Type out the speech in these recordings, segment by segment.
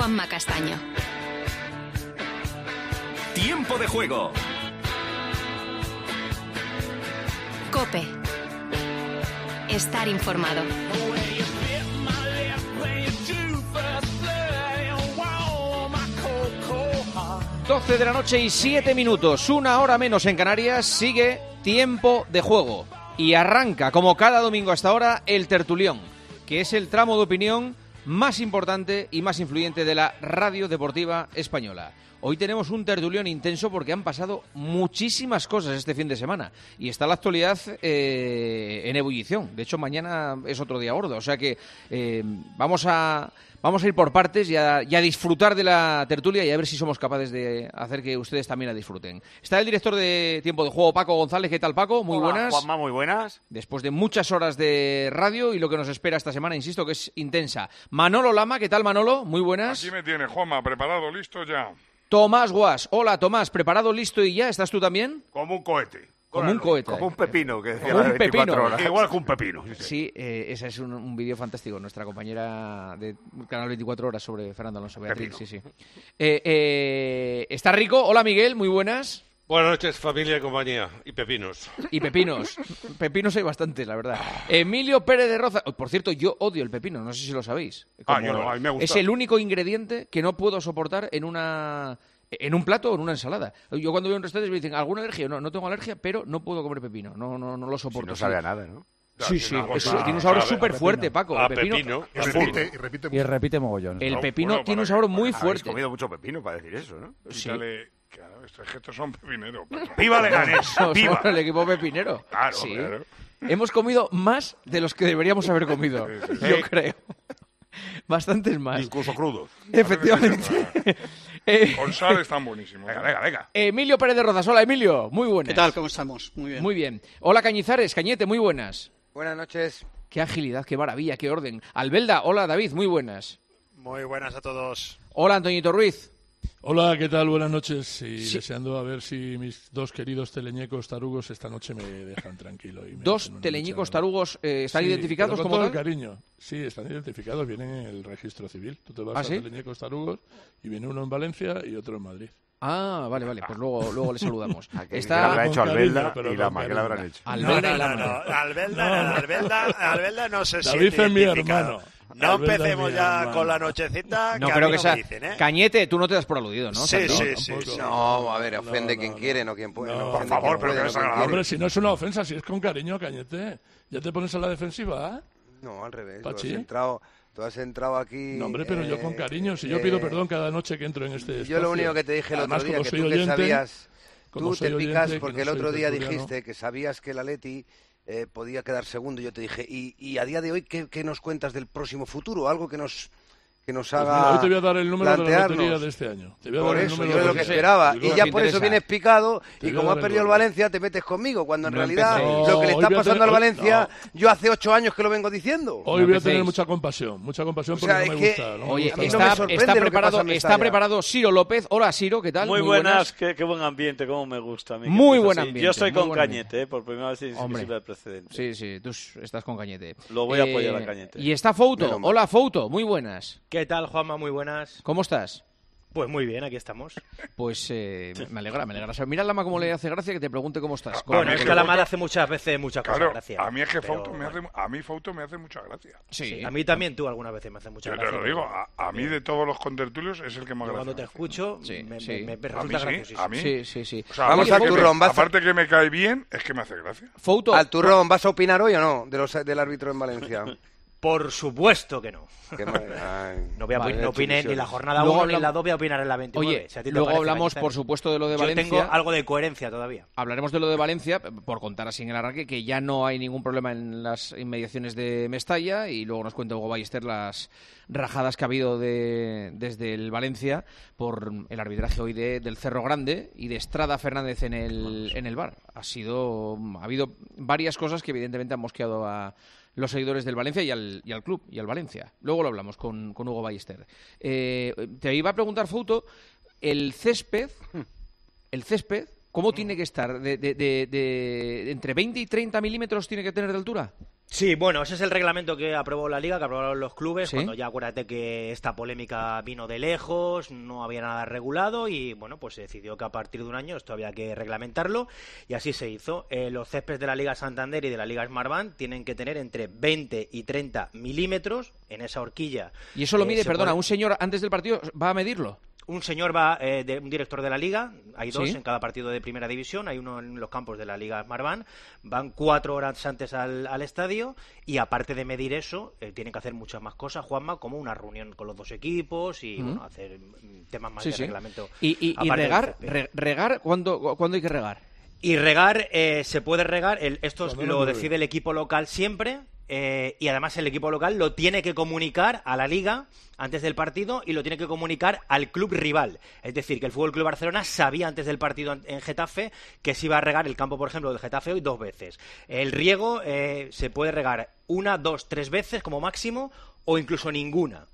Juanma Castaño. Tiempo de juego. COPE. Estar informado. 12 de la noche y 7 minutos, 1 hora menos en Canarias, sigue Tiempo de Juego. Y arranca, como cada domingo hasta ahora, el tertulión, que es el tramo de opinión más importante y más influyente de la radio deportiva española. Hoy tenemos un tertulión intenso porque han pasado muchísimas cosas este fin de semana y está la actualidad en ebullición. De hecho, mañana es otro día gordo, o sea que vamos a ir por partes y a disfrutar de la tertulia y a ver si somos capaces de hacer que ustedes también la disfruten. Está el director de Tiempo de Juego, Paco González. ¿Qué tal, Paco? Muy Hola, buenas. Juanma, muy buenas. Después de muchas horas de radio y lo que nos espera esta semana, insisto, que es intensa. Manolo Lama, ¿qué tal, Manolo? Muy buenas. Aquí me tiene, Juanma, preparado, listo ya. Tomás Guas. Hola, Tomás, ¿preparado, listo y ya? ¿Estás tú también? Como un cohete. Como un cohete. Como un pepino, que decía Como la un de 24 pepino. horas. Igual que un pepino. Sí, ese es un vídeo fantástico. Nuestra compañera de Canal 24 Horas sobre Fernando Alonso, Beatriz. Pepino. Sí. ¿Está rico? Hola, Miguel, muy buenas. Buenas noches, familia y compañía. Y pepinos. Y pepinos. Pepinos hay bastantes, la verdad. Emilio Pérez de Roza. Por cierto, yo odio el pepino, no sé si lo sabéis. Yo no, a mí me gusta. Es el único ingrediente que no puedo soportar en un plato o en una ensalada. Yo cuando voy a un restaurante me dicen, ¿alguna alergia? No tengo alergia, pero no puedo comer pepino. No lo soporto. Si no sabe a nada, ¿no? Sí, una cosa- tiene un sabor a ver, súper fuerte, Paco. A El pepino, repite Y repite mogollón. el No, pepino bueno, tiene un para sabor que- muy Habéis fuerte. comido mucho pepino para decir eso, ¿no? Sí. Quítale- Claro, estos gestos son pepineros. Paco. ¡Viva Leganés! Somos ¡Viva! el equipo pepinero. Claro, Sí. claro. Hemos comido más de los que deberíamos haber comido, yo creo. Bastantes más. Incluso crudos. Efectivamente. Con sal están buenísimos. Venga. Emilio Pérez de Rozas. Hola, Emilio. Muy buenas. ¿Qué tal? ¿Cómo estamos? Muy bien. Muy bien. Hola, Cañizares. Cañete, muy buenas. Buenas noches. Qué agilidad, qué maravilla, qué orden. Albelda. Hola, David. Muy buenas. Muy buenas a todos. Hola, Antoñito Ruiz. Hola, ¿qué tal? Buenas noches. Y Sí. deseando a ver si mis dos queridos teleñecos tarugos esta noche me dejan tranquilo. Y me Dos hacen una teleñicos noche tarugos están Sí, identificados pero con como todo el tal. cariño. Sí, están identificados, vienen en el registro civil. Tú te vas ¿Ah, a sí? teleñecos tarugos y viene uno en Valencia y otro en Madrid. Ah, vale. Pues luego le saludamos. ¿A qué le Está habrá hecho Con Albelda cariño, pero y la con más que le cariño. habrán hecho? Albelda y la No. mano. Albelda no se David siente es mi identificado. hermano. No Albelda es empecemos mi ya hermano. con la nochecita, No que a creo mí que no sea. me dicen, ¿eh? Cañete, tú no te das por aludido, ¿no? Sí, ¿no? sí. tampoco. No, a ver, ofende No, quien no. quiere, no quien puede. No, ofende por quien favor, pero puede, que no es quien agradable. Hombre, quiere. si no es una ofensa, si es con cariño, Cañete. Ya te pones a la defensiva, ¿eh? No, al revés. Pachi. Tú has entrado aquí. No, hombre, pero yo con cariño. Si yo pido perdón cada noche que entro en este espacio. Yo lo único que te dije el Además, otro día, como que soy tú que oyente, sabías. como Tú soy te oyente, picas que porque no el soy otro día tertuliano. dijiste que sabías que el Atleti podía quedar segundo. Yo te dije, y a día de hoy, ¿qué nos cuentas del próximo futuro? Algo que nos Pues haga. mira, hoy te voy a dar el número de la plantearnos. lotería de este año. Te voy a Por dar el eso, número yo de es la lo que lotería. esperaba. Yo Y creo ya que por eso interesa. vienes picado. Te Y voy a como dar has el perdido el gordo. Valencia, te metes conmigo. Cuando en No realidad empecéis. lo que le Hoy está voy a pasando al tener- Valencia, yo hace 8 años que lo vengo diciendo. Hoy No voy a empecéis. tener mucha compasión O porque sea, no es me que- gusta. No me Oye, gusta a mí no nada. me está sorprende lo que preparado, pasa en está Mestalla. preparado Ciro López. Hola, Ciro, ¿qué tal? Muy buenas, qué buen ambiente, cómo me gusta a mí. Muy que buen empiece así. ambiente, Yo estoy muy con buen Cañete, por primera vez sin Hombre. sirve de precedente. Sí, tú estás con Cañete. Lo voy a apoyar a Cañete. Y está Fouto. Menos mal. Hola, Fouto, muy buenas. ¿Qué tal, Juanma? Muy buenas. ¿Cómo estás? Pues muy bien, aquí estamos. Pues me alegra. Mira a Lama cómo le hace gracia que te pregunte cómo estás. Bueno, es que que a la Fouto- mar hace muchas veces muchas cosas, Claro, gracias. a mí es que Pero, Fouto me hace mucha gracia. Sí. a mí también tú algunas veces me haces muchas Yo te gracias. lo digo, a mí de todos los contertulios es el que más Yo gracia cuando te me hace. escucho Sí, me sí. me A mí resulta sí, graciosísimo. a mí. Sí. O sea, Vamos aparte al que turrón, aparte que me cae bien, es que me hace gracia. Fouto. Al turrón, ¿vas a opinar hoy o no del árbitro en Valencia? Por supuesto que no. Qué mal- ay, No, voy a, vale, no opine ni la jornada Luego 1 ni la hablamos- 2, voy a opinar en la 29. Oye, si a ti te luego parece, hablamos, Cañizares. por supuesto, de lo de Yo Valencia. tengo algo de coherencia todavía. Hablaremos de lo de Valencia, por contar así en el arranque, que ya no hay ningún problema en las inmediaciones de Mestalla, y luego nos cuenta Hugo Ballester las rajadas que ha habido desde el Valencia por el arbitraje hoy del Cerro Grande y de Estrada Fernández en el VAR. Ha habido varias cosas que evidentemente han mosqueado a los seguidores del Valencia y al club, y al Valencia. Luego lo hablamos con Hugo Ballester. Te iba a preguntar, Fouto, el césped, ¿cómo tiene que estar? ¿De entre 20 y 30 milímetros tiene que tener de altura? Sí, bueno, ese es el reglamento que aprobó la Liga, que aprobaron los clubes, ¿Sí? cuando ya acuérdate que esta polémica vino de lejos, no había nada regulado y, bueno, pues se decidió que a partir de un año esto había que reglamentarlo y así se hizo. Los céspedes de la Liga Santander y de la Liga Smartbank tienen que tener entre 20 y 30 milímetros en esa horquilla. Y eso lo mide, perdona, puede... un señor antes del partido va a medirlo. Un señor va, un director de la Liga, hay dos ¿Sí? en cada partido de primera división, hay uno en los campos de la Liga Smartbank, van 4 horas antes al estadio y aparte de medir eso, tienen que hacer muchas más cosas, Juanma, como una reunión con los dos equipos y bueno, hacer temas más de reglamento. Y regar, ¿cuándo hay que regar? Y regar, se puede regar, esto lo decide el equipo local siempre. Y además el equipo local lo tiene que comunicar a la Liga antes del partido y lo tiene que comunicar al club rival. Es decir, que el Fútbol Club Barcelona sabía antes del partido en Getafe que se iba a regar el campo, por ejemplo, del Getafe hoy 2 veces. El riego se puede regar 1, 2, 3 veces como máximo o incluso ninguna.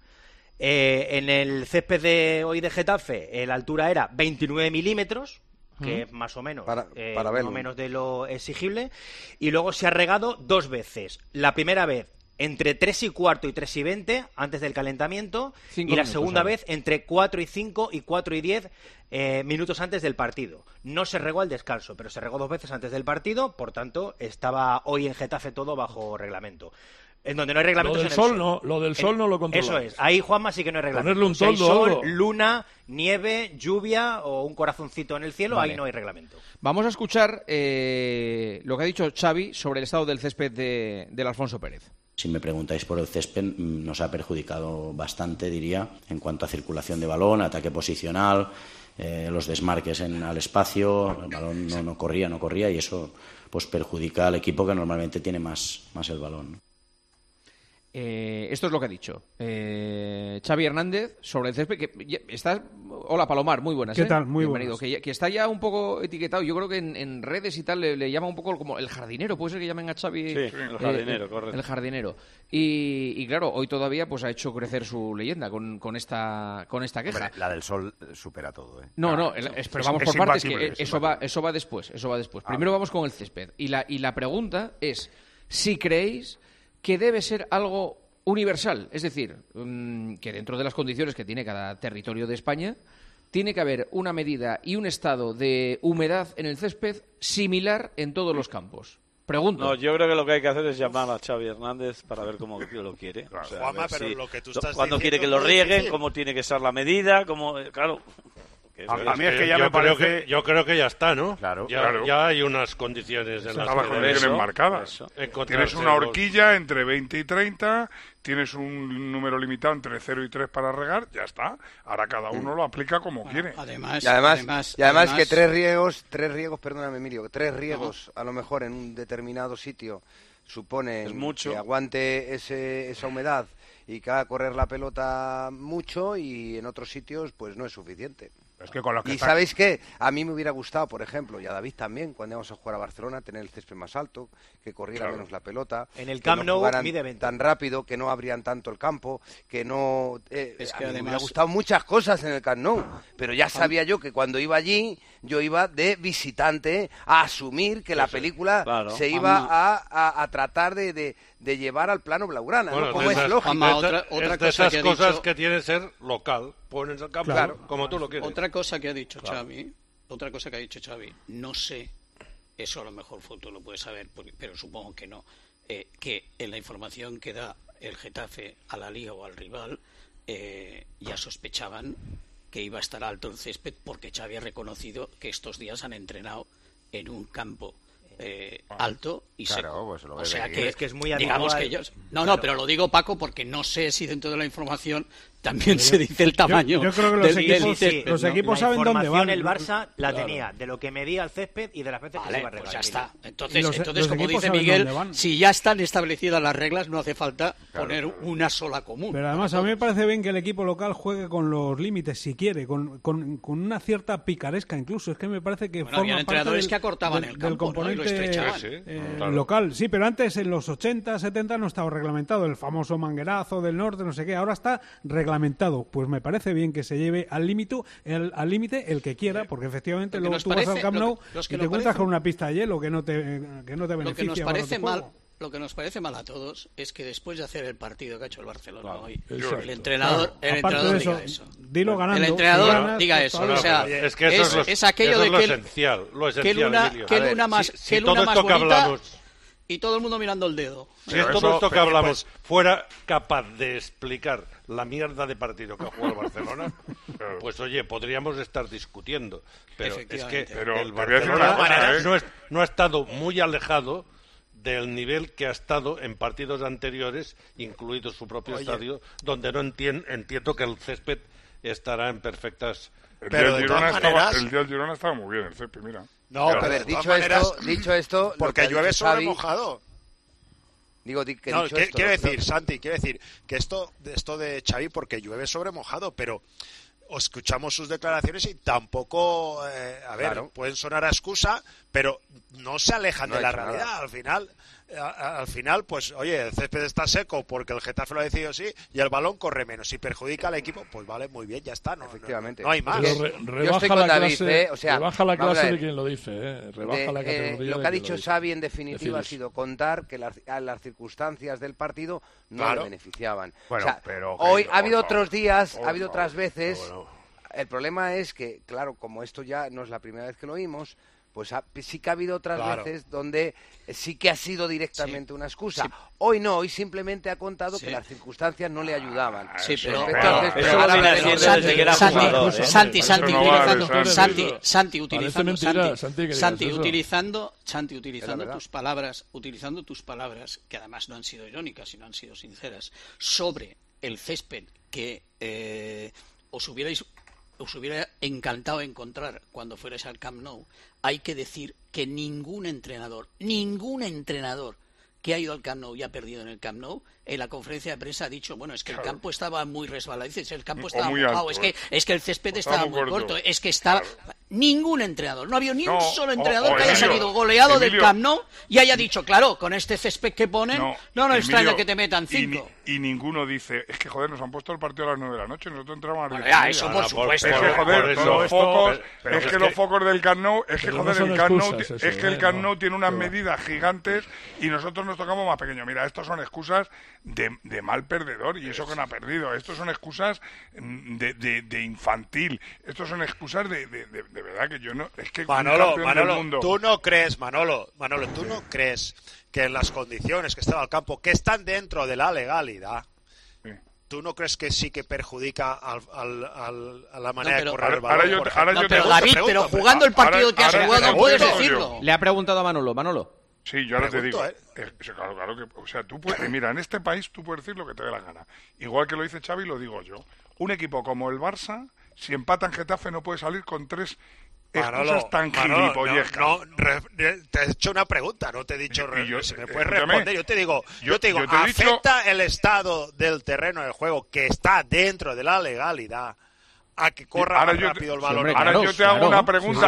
En el césped de hoy de Getafe la altura era 29 milímetros, que es más o menos menos de lo exigible, y luego se ha regado 2 veces. La primera vez entre 3 y cuarto y 3 y 20 antes del calentamiento, y la segunda vez entre 4 y 5 y 4 y 10 minutos antes del partido. No se regó al descanso, pero se regó 2 veces antes del partido, por tanto estaba hoy en Getafe todo bajo reglamento. En donde no hay reglamento lo del sol no lo controla. Eso es, ahí Juanma sí que no hay reglamento. Ponerle un si hay toldo, sol, algo. Luna, nieve, lluvia o un corazoncito en el cielo, ahí no hay reglamento. Vamos a escuchar lo que ha dicho Xavi sobre el estado del césped del Alfonso Pérez. Si me preguntáis por el césped, nos ha perjudicado bastante, diría, en cuanto a circulación de balón, ataque posicional, los desmarques al espacio, el balón no corría y eso pues perjudica al equipo que normalmente tiene más el balón, ¿no? Esto es lo que ha dicho Xavi Hernández sobre el césped. Hola, Palomar, muy buenas. ¿Qué tal? Muy bienvenido. buenas. Que está ya un poco etiquetado. Yo creo que en redes y tal le llama un poco como el jardinero. Puede ser que llamen a Xavi. Sí, el jardinero, correcto. El jardinero. Y claro, hoy todavía pues ha hecho crecer su leyenda con esta queja. Hombre, la del sol supera todo, ¿eh? Pero vamos por partes, que eso va después. Primero vamos con el césped. Y la pregunta es si creéis que debe ser algo universal, es decir, que dentro de las condiciones que tiene cada territorio de España, tiene que haber una medida y un estado de humedad en el césped similar en todos los campos. Pregunto. No, yo creo que lo que hay que hacer es llamar a Xavi Hernández para ver cómo lo quiere. O sea, Juanma, pero lo que tú estás cuando diciendo quiere que lo es rieguen, difícil. cómo tiene que ser la medida, claro. A mí es que ya me parece... Yo creo que ya está, ¿no? Claro. Ya hay unas condiciones en las Las condiciones marcadas. Tienes una horquilla entre 20 y 30, tienes un número limitado entre 0 y 3 para regar, ya está. Ahora cada uno lo aplica como quiere. Y además que tres riegos, perdóname, Emilio, 3 riegos a lo mejor en un determinado sitio supone que aguante esa humedad y que haga correr la pelota mucho, y en otros sitios pues no es suficiente. Es que con lo que ¿sabéis qué? A mí me hubiera gustado, por ejemplo, y a David también, cuando íbamos a jugar a Barcelona, tener el césped más alto, que corriera menos la pelota, en el que Camp Nou jugaran mide 20. tan rápido, que no abrían tanto el campo, que no... Es que a mí además... me hubiera gustado muchas cosas en el Camp Nou, pero ya sabía yo que cuando iba allí, yo iba de visitante a asumir que la película se iba a tratar de llevar al plano blaugrana, bueno, ¿no? Como es lógico. Otra de esas cosas dicho... que tiene que ser local. Pones el campo como tú lo quieres. Otra cosa que ha dicho Xavi, no sé, eso a lo mejor Foto lo puede saber, pero supongo que no, que en la información que da el Getafe a la Liga o al rival, ya sospechaban que iba a estar alto el césped, porque Xavi ha reconocido que estos días han entrenado en un campo alto y seco. Pues o sea que es muy digamos habitual. que ellos... No, pero lo digo, Paco, porque no sé si dentro de la información también se dice el tamaño. Yo creo que los equipos saben dónde van. El Barça la tenía de lo que medía el césped y de las veces que se iba a regar. Pues ya está. Entonces como dice Miguel, si ya están establecidas las reglas, no hace falta poner una sola común. Pero además a mí me parece bien que el equipo local juegue con los límites, si quiere, con una cierta picaresca incluso. Es que me parece que forma había entrenadores parte que acortaban el campo, del componente estrechaban. local. Sí, pero antes en los 80, 70 no estaba reglamentado. El famoso manguerazo del norte, no sé qué. Ahora está reglamentado. Pues me parece bien que se lleve al límite el que quiera, porque efectivamente luego tú vas al Camp Nou y te encuentras con una pista de hielo que no te beneficia. parece mal a todos es que después de hacer el partido que ha hecho el Barcelona hoy, exacto. el entrenador diga eso. Dilo ganando. El entrenador ganas, diga eso. o sea, es que eso es aquello de lo que esencial, que Luna más bonita hablamos, y todo el mundo mirando el dedo. Si todo esto que hablamos fuera capaz de explicar la mierda de partido que ha jugado el Barcelona, pues oye, podríamos estar discutiendo. Pero es que el Barcelona no ha estado muy alejado del nivel que ha estado en partidos anteriores, incluido su propio estadio, donde no entiendo que el césped estará en perfectas... El día del Girona estaba muy bien, el césped, mira. No, pero a ver, dicho esto... Porque llueve sobre mojado. Quiero decir, Santi, que esto de Xavi, porque llueve sobre mojado, pero escuchamos sus declaraciones y tampoco, pueden sonar a excusa, pero no se alejan de la realidad. Nada. Al final, pues, oye, el césped está seco porque el Getafe lo ha decidido así y el balón corre menos. Si perjudica al equipo, pues vale, muy bien, ya está. Efectivamente. No hay más. Rebaja la clase, rebaja la clase de quien lo dice, rebaja la categoría. Lo que ha dicho Xavi, en definitiva, ha sido contar que las circunstancias del partido no le beneficiaban. Bueno, hoy ha habido otros días, ha habido otras veces. El problema es que, claro, como esto ya no es la primera vez que lo oímos, pues sí que ha habido otras veces donde sí que ha sido directamente una excusa. Sí. Hoy no, hoy simplemente ha contado que las circunstancias no le ayudaban. Sí, pero Santi, utilizando tus palabras, que además no han sido irónicas, sino han sido sinceras, sobre el césped que os hubiera encantado encontrar cuando fuerais al Camp Nou. Hay que decir que ningún entrenador que ha ido al Camp Nou y ha perdido en el Camp Nou, en la conferencia de prensa ha dicho, bueno, es que el campo estaba muy resbaladizo, el campo estaba mojado, es que el césped estaba muy corto, es que estaba... Ningún entrenador, no ha habido ni un solo entrenador que haya salido goleado del Camp Nou y haya dicho, claro, con este césped que ponen, no extraña que te metan 5. Y ninguno dice, es que joder, nos han puesto el partido a las 9 de la noche, nosotros entramos a las 10. Bueno, eso por supuesto. Es que joder, los focos del Camp Nou, es que joder, el Camp Nou tiene unas medidas gigantes y nosotros nos tocamos más pequeños. Mira, estos son excusas de mal perdedor, y eso que no ha perdido. Estos son excusas de infantil. Estos son excusas de verdad que yo no... Es que Manolo, tú no crees, Manolo, tú no crees que en las condiciones que estaba el campo, que están dentro de la legalidad, ¿tú no crees que sí que perjudica a la manera de correr el balón? Pero jugando el partido que has jugado no puedes decirlo. Le ha preguntado a Manolo. Sí, yo ahora te digo. Claro que, o sea, tú puedes, mira, en este país tú puedes decir lo que te dé la gana. Igual que lo dice Xavi, lo digo yo. Un equipo como el Barça, si empata en Getafe, no puede salir con 3 excusas tan gilipollescas. Te he hecho una pregunta, no te he dicho si me puedes responder. Yo te digo, ¿afecta el estado del terreno del juego, que está dentro de la legalidad, a que corra más rápido el balón? Ahora yo te hago una pregunta.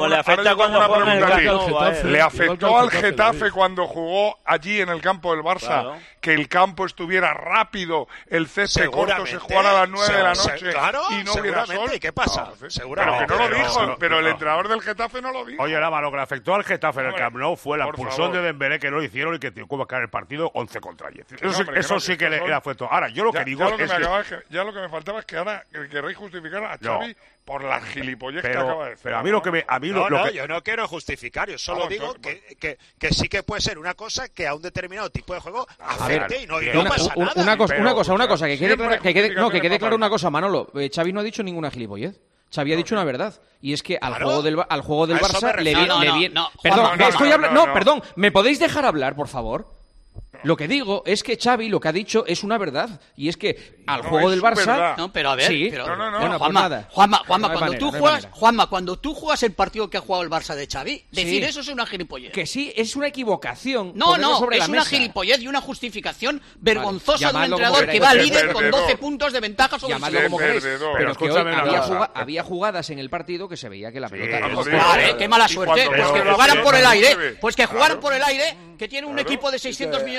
¿Le afectó al Getafe cuando jugó allí en el campo del Barça que el campo estuviera rápido, el césped corto, se jugara a las 9 de la noche y no hubiera sol? ¿Y qué pasa? Seguramente. Pero que no lo dijo, pero el entrenador del Getafe no lo dijo. Oye, Lama, lo que le afectó al Getafe en el Camp Nou fue la expulsión de Dembélé, que no lo hicieron y que tuvo que ganar el partido 11 contra 10. Eso sí que le afectó. Ahora, yo lo que digo es que... Ya lo que me faltaba es que ahora querréis justificar a Xavi por la gilipollez que acaba de decir. Pero a mí lo que yo no quiero justificar, yo solo digo que sí que puede ser una cosa que a un determinado tipo de juego afecte y no pasa nada. Una cosa, que quede claro una cosa, Manolo. Xavi no ha dicho ninguna gilipollez. Xavi ha dicho una verdad, y es que al juego del Barça le viene... Perdón, ¿me podéis dejar hablar, por favor? Lo que digo es que Xavi lo que ha dicho es una verdad, y es que al juego del Barça... No, pero a ver... Sí, bueno, pues nada. Juanma, cuando tú juegas el partido que ha jugado el Barça de Xavi, decir eso es una gilipollez. Que sí, es una equivocación. No, es una gilipollez y una justificación vergonzosa de un entrenador que va líder con 12 puntos de ventaja sobre el como queréis. Pero es que hoy había jugadas en el partido que se veía que la pelota... Vale, qué mala suerte. Pues que jugaran por el aire, que tiene un equipo de 600 millones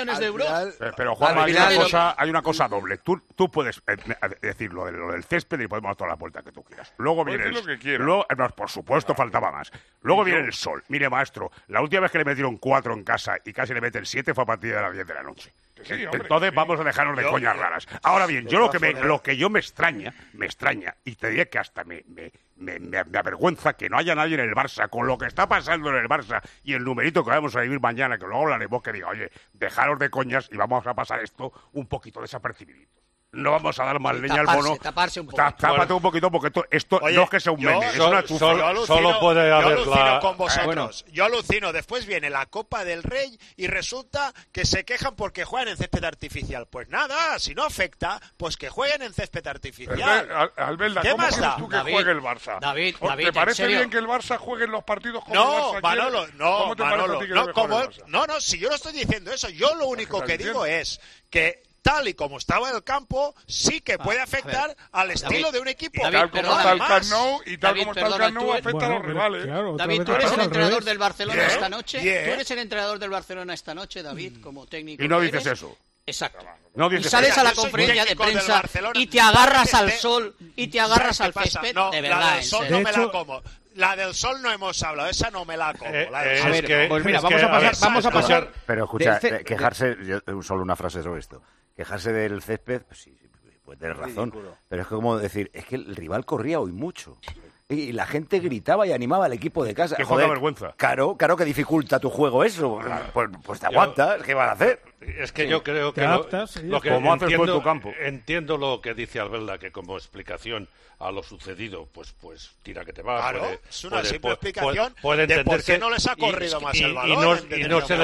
millones de euros. Pero Juan, hay una cosa doble. Tú puedes decir lo del césped y podemos dar toda la vuelta que tú quieras. Luego viene por supuesto, faltaba más. Luego viene el sol. Mire, maestro, la última vez que le metieron 4 en casa y casi le meten 7 fue a partir de las 10 de la noche. Sí, hombre, entonces vamos a dejarnos de coñas raras. Ahora bien, yo lo que yo me extraña, y te diré que hasta me avergüenza que no haya nadie en el Barça, con lo que está pasando en el Barça y el numerito que vamos a vivir mañana, que luego hablaremos, que diga, oye, dejaros de coñas y vamos a pasar esto un poquito desapercibido. No vamos a dar más leña al mono. Taparse un poquito. Tápate un poquito porque esto no es que sea un meme, es una chufa. Solo puede haber yo alucino con vosotros. Yo alucino. Después viene la Copa del Rey y resulta que se quejan porque juegan en césped artificial. Pues nada, si no afecta, pues que jueguen en césped artificial. Albelda, ¿qué ¿cómo más da? tú que juegue el Barça? David, ¿Te parece bien que el Barça juegue en los partidos como el Barça Manolo, quiere? no, ¿Cómo te parece a ti que debe jugar el Barça? No, si yo no estoy diciendo eso. Yo lo único que digo es que tal y como estaba en el campo, sí que puede afectar al estilo de un equipo. Y tal como está el Camp Nou, afecta a los rivales. David, tú eres el entrenador del Barcelona esta noche. Tú eres el entrenador del Barcelona esta noche, David, como técnico. Y no dices eso. Exacto. Y sales a la conferencia de prensa y te agarras al sol y te agarras al césped. De verdad. La del sol no me la como. La del sol no hemos hablado, esa no me la como. Pues mira, vamos a pasar. Pero escucha, quejarse, solo una frase sobre esto. Quejarse del césped, pues sí, puede tener razón. Pero es como decir, es que el rival corría hoy mucho. Y la gente gritaba y animaba al equipo de casa. Qué joder, vergüenza. Claro que dificulta tu juego eso. Pues te aguantas, ¿qué van a hacer? Es que yo creo que lo que como haces tú en tu campo. Entiendo lo que dice Albelda, que como explicación a lo sucedido, pues tira que te vas. Claro, es una simple explicación de por qué no les ha corrido más el balón. Y no se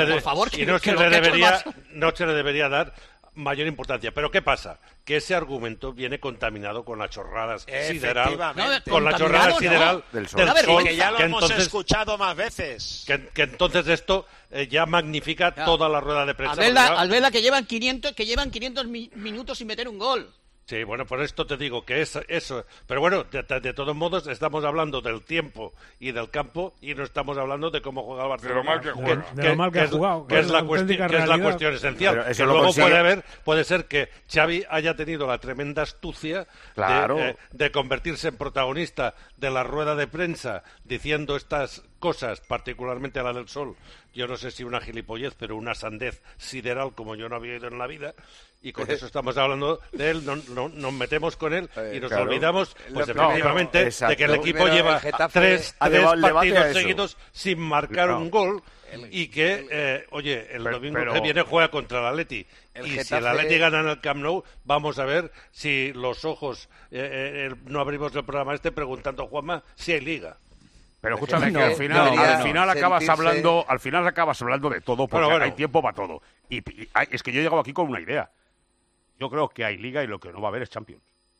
le debería dar mayor importancia. Pero ¿qué pasa? Que ese argumento viene contaminado con las chorradas sideral, del sol. Que ya lo hemos escuchado más veces. Que entonces esto ya magnifica toda la rueda de prensa. Albelda, que llevan 500 minutos sin meter un gol. Sí, bueno, por esto te digo que es eso. Pero bueno, de todos modos, estamos hablando del tiempo y del campo y no estamos hablando de cómo juega el Barcelona. De lo mal que ha jugado. Que es la cuestión esencial. Que luego puede ser que Xavi haya tenido la tremenda astucia de convertirse en protagonista de la rueda de prensa diciendo estas cosas, particularmente la del sol. Yo no sé si una gilipollez, pero una sandez sideral como yo no había oído en la vida. Y con eso estamos hablando de él, nos metemos con él y nos olvidamos, pues efectivamente, de que el equipo lleva tres partidos seguidos sin marcar un gol y que, el domingo que viene juega contra el Atleti. Y si el Atleti gana en el Camp Nou, vamos a ver si los ojos, no abrimos el programa preguntando a Juanma si hay liga. Pero escúchame, que al final acabas hablando de todo, porque hay tiempo para todo. Y es que yo he llegado aquí con una idea. Yo creo que hay Liga y lo que no va a haber es Champions.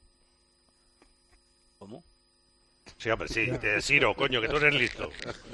¿Cómo? Sí, hombre, sí. Siro, coño, que tú eres listo.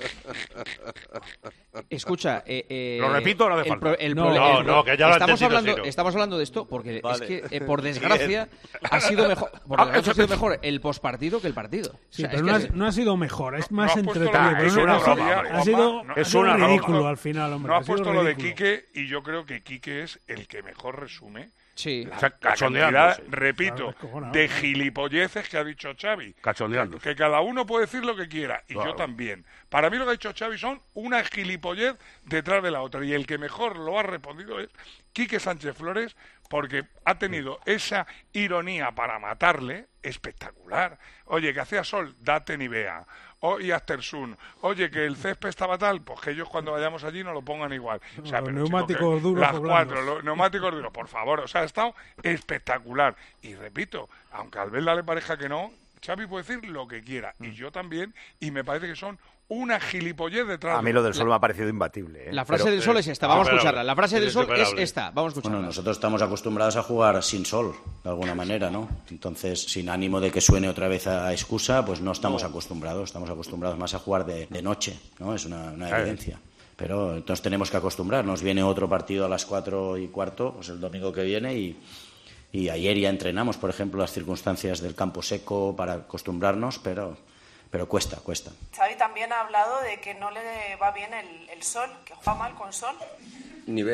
Escucha, ¿lo repito o no hace falta? No, que ya lo estamos hablando de esto porque es que, por desgracia, ha sido mejor el pospartido que el partido. Sí, pero no ha sido mejor, es más entretenido. Ha sido ridículo al final, hombre. No ha puesto lo de Quique y yo creo que Quique es el que mejor resume la cantidad, repito, de gilipolleces que ha dicho Xavi. Cachondeando. Que cada uno puede decir lo que quiera, y yo también. Para mí lo que ha dicho Xavi son una gilipollez detrás de la otra, y el que mejor lo ha respondido es Quique Sánchez Flores, porque ha tenido esa ironía para matarle espectacular. Oye, que hacía sol, date ni vea. Y Astersun, oye, que el césped estaba tal, pues que ellos cuando vayamos allí no lo pongan igual. O sea, los neumáticos duros. Las 4, los neumáticos duros, por favor. O sea, ha estado espectacular. Y repito, aunque a Albelda le parezca que no, Xavi puede decir lo que quiera. Y yo también, y me parece que son una gilipollez detrás. A mí lo del sol me ha parecido imbatible. La frase del sol es esta, vamos a escucharla. La frase del sol es esta, vamos a escucharla. Bueno, nosotros estamos acostumbrados a jugar sin sol, de alguna manera, ¿no? Entonces, sin ánimo de que suene otra vez a excusa, pues no estamos acostumbrados. Estamos acostumbrados más a jugar de noche, ¿no? Es una evidencia. Pero entonces tenemos que acostumbrarnos. Viene otro partido a las 4:15, pues el domingo que viene, y ayer ya entrenamos, por ejemplo, las circunstancias del campo seco para acostumbrarnos, pero cuesta. Xavi también ha hablado de que no le va bien el sol, que juega mal con sol. Ni vea.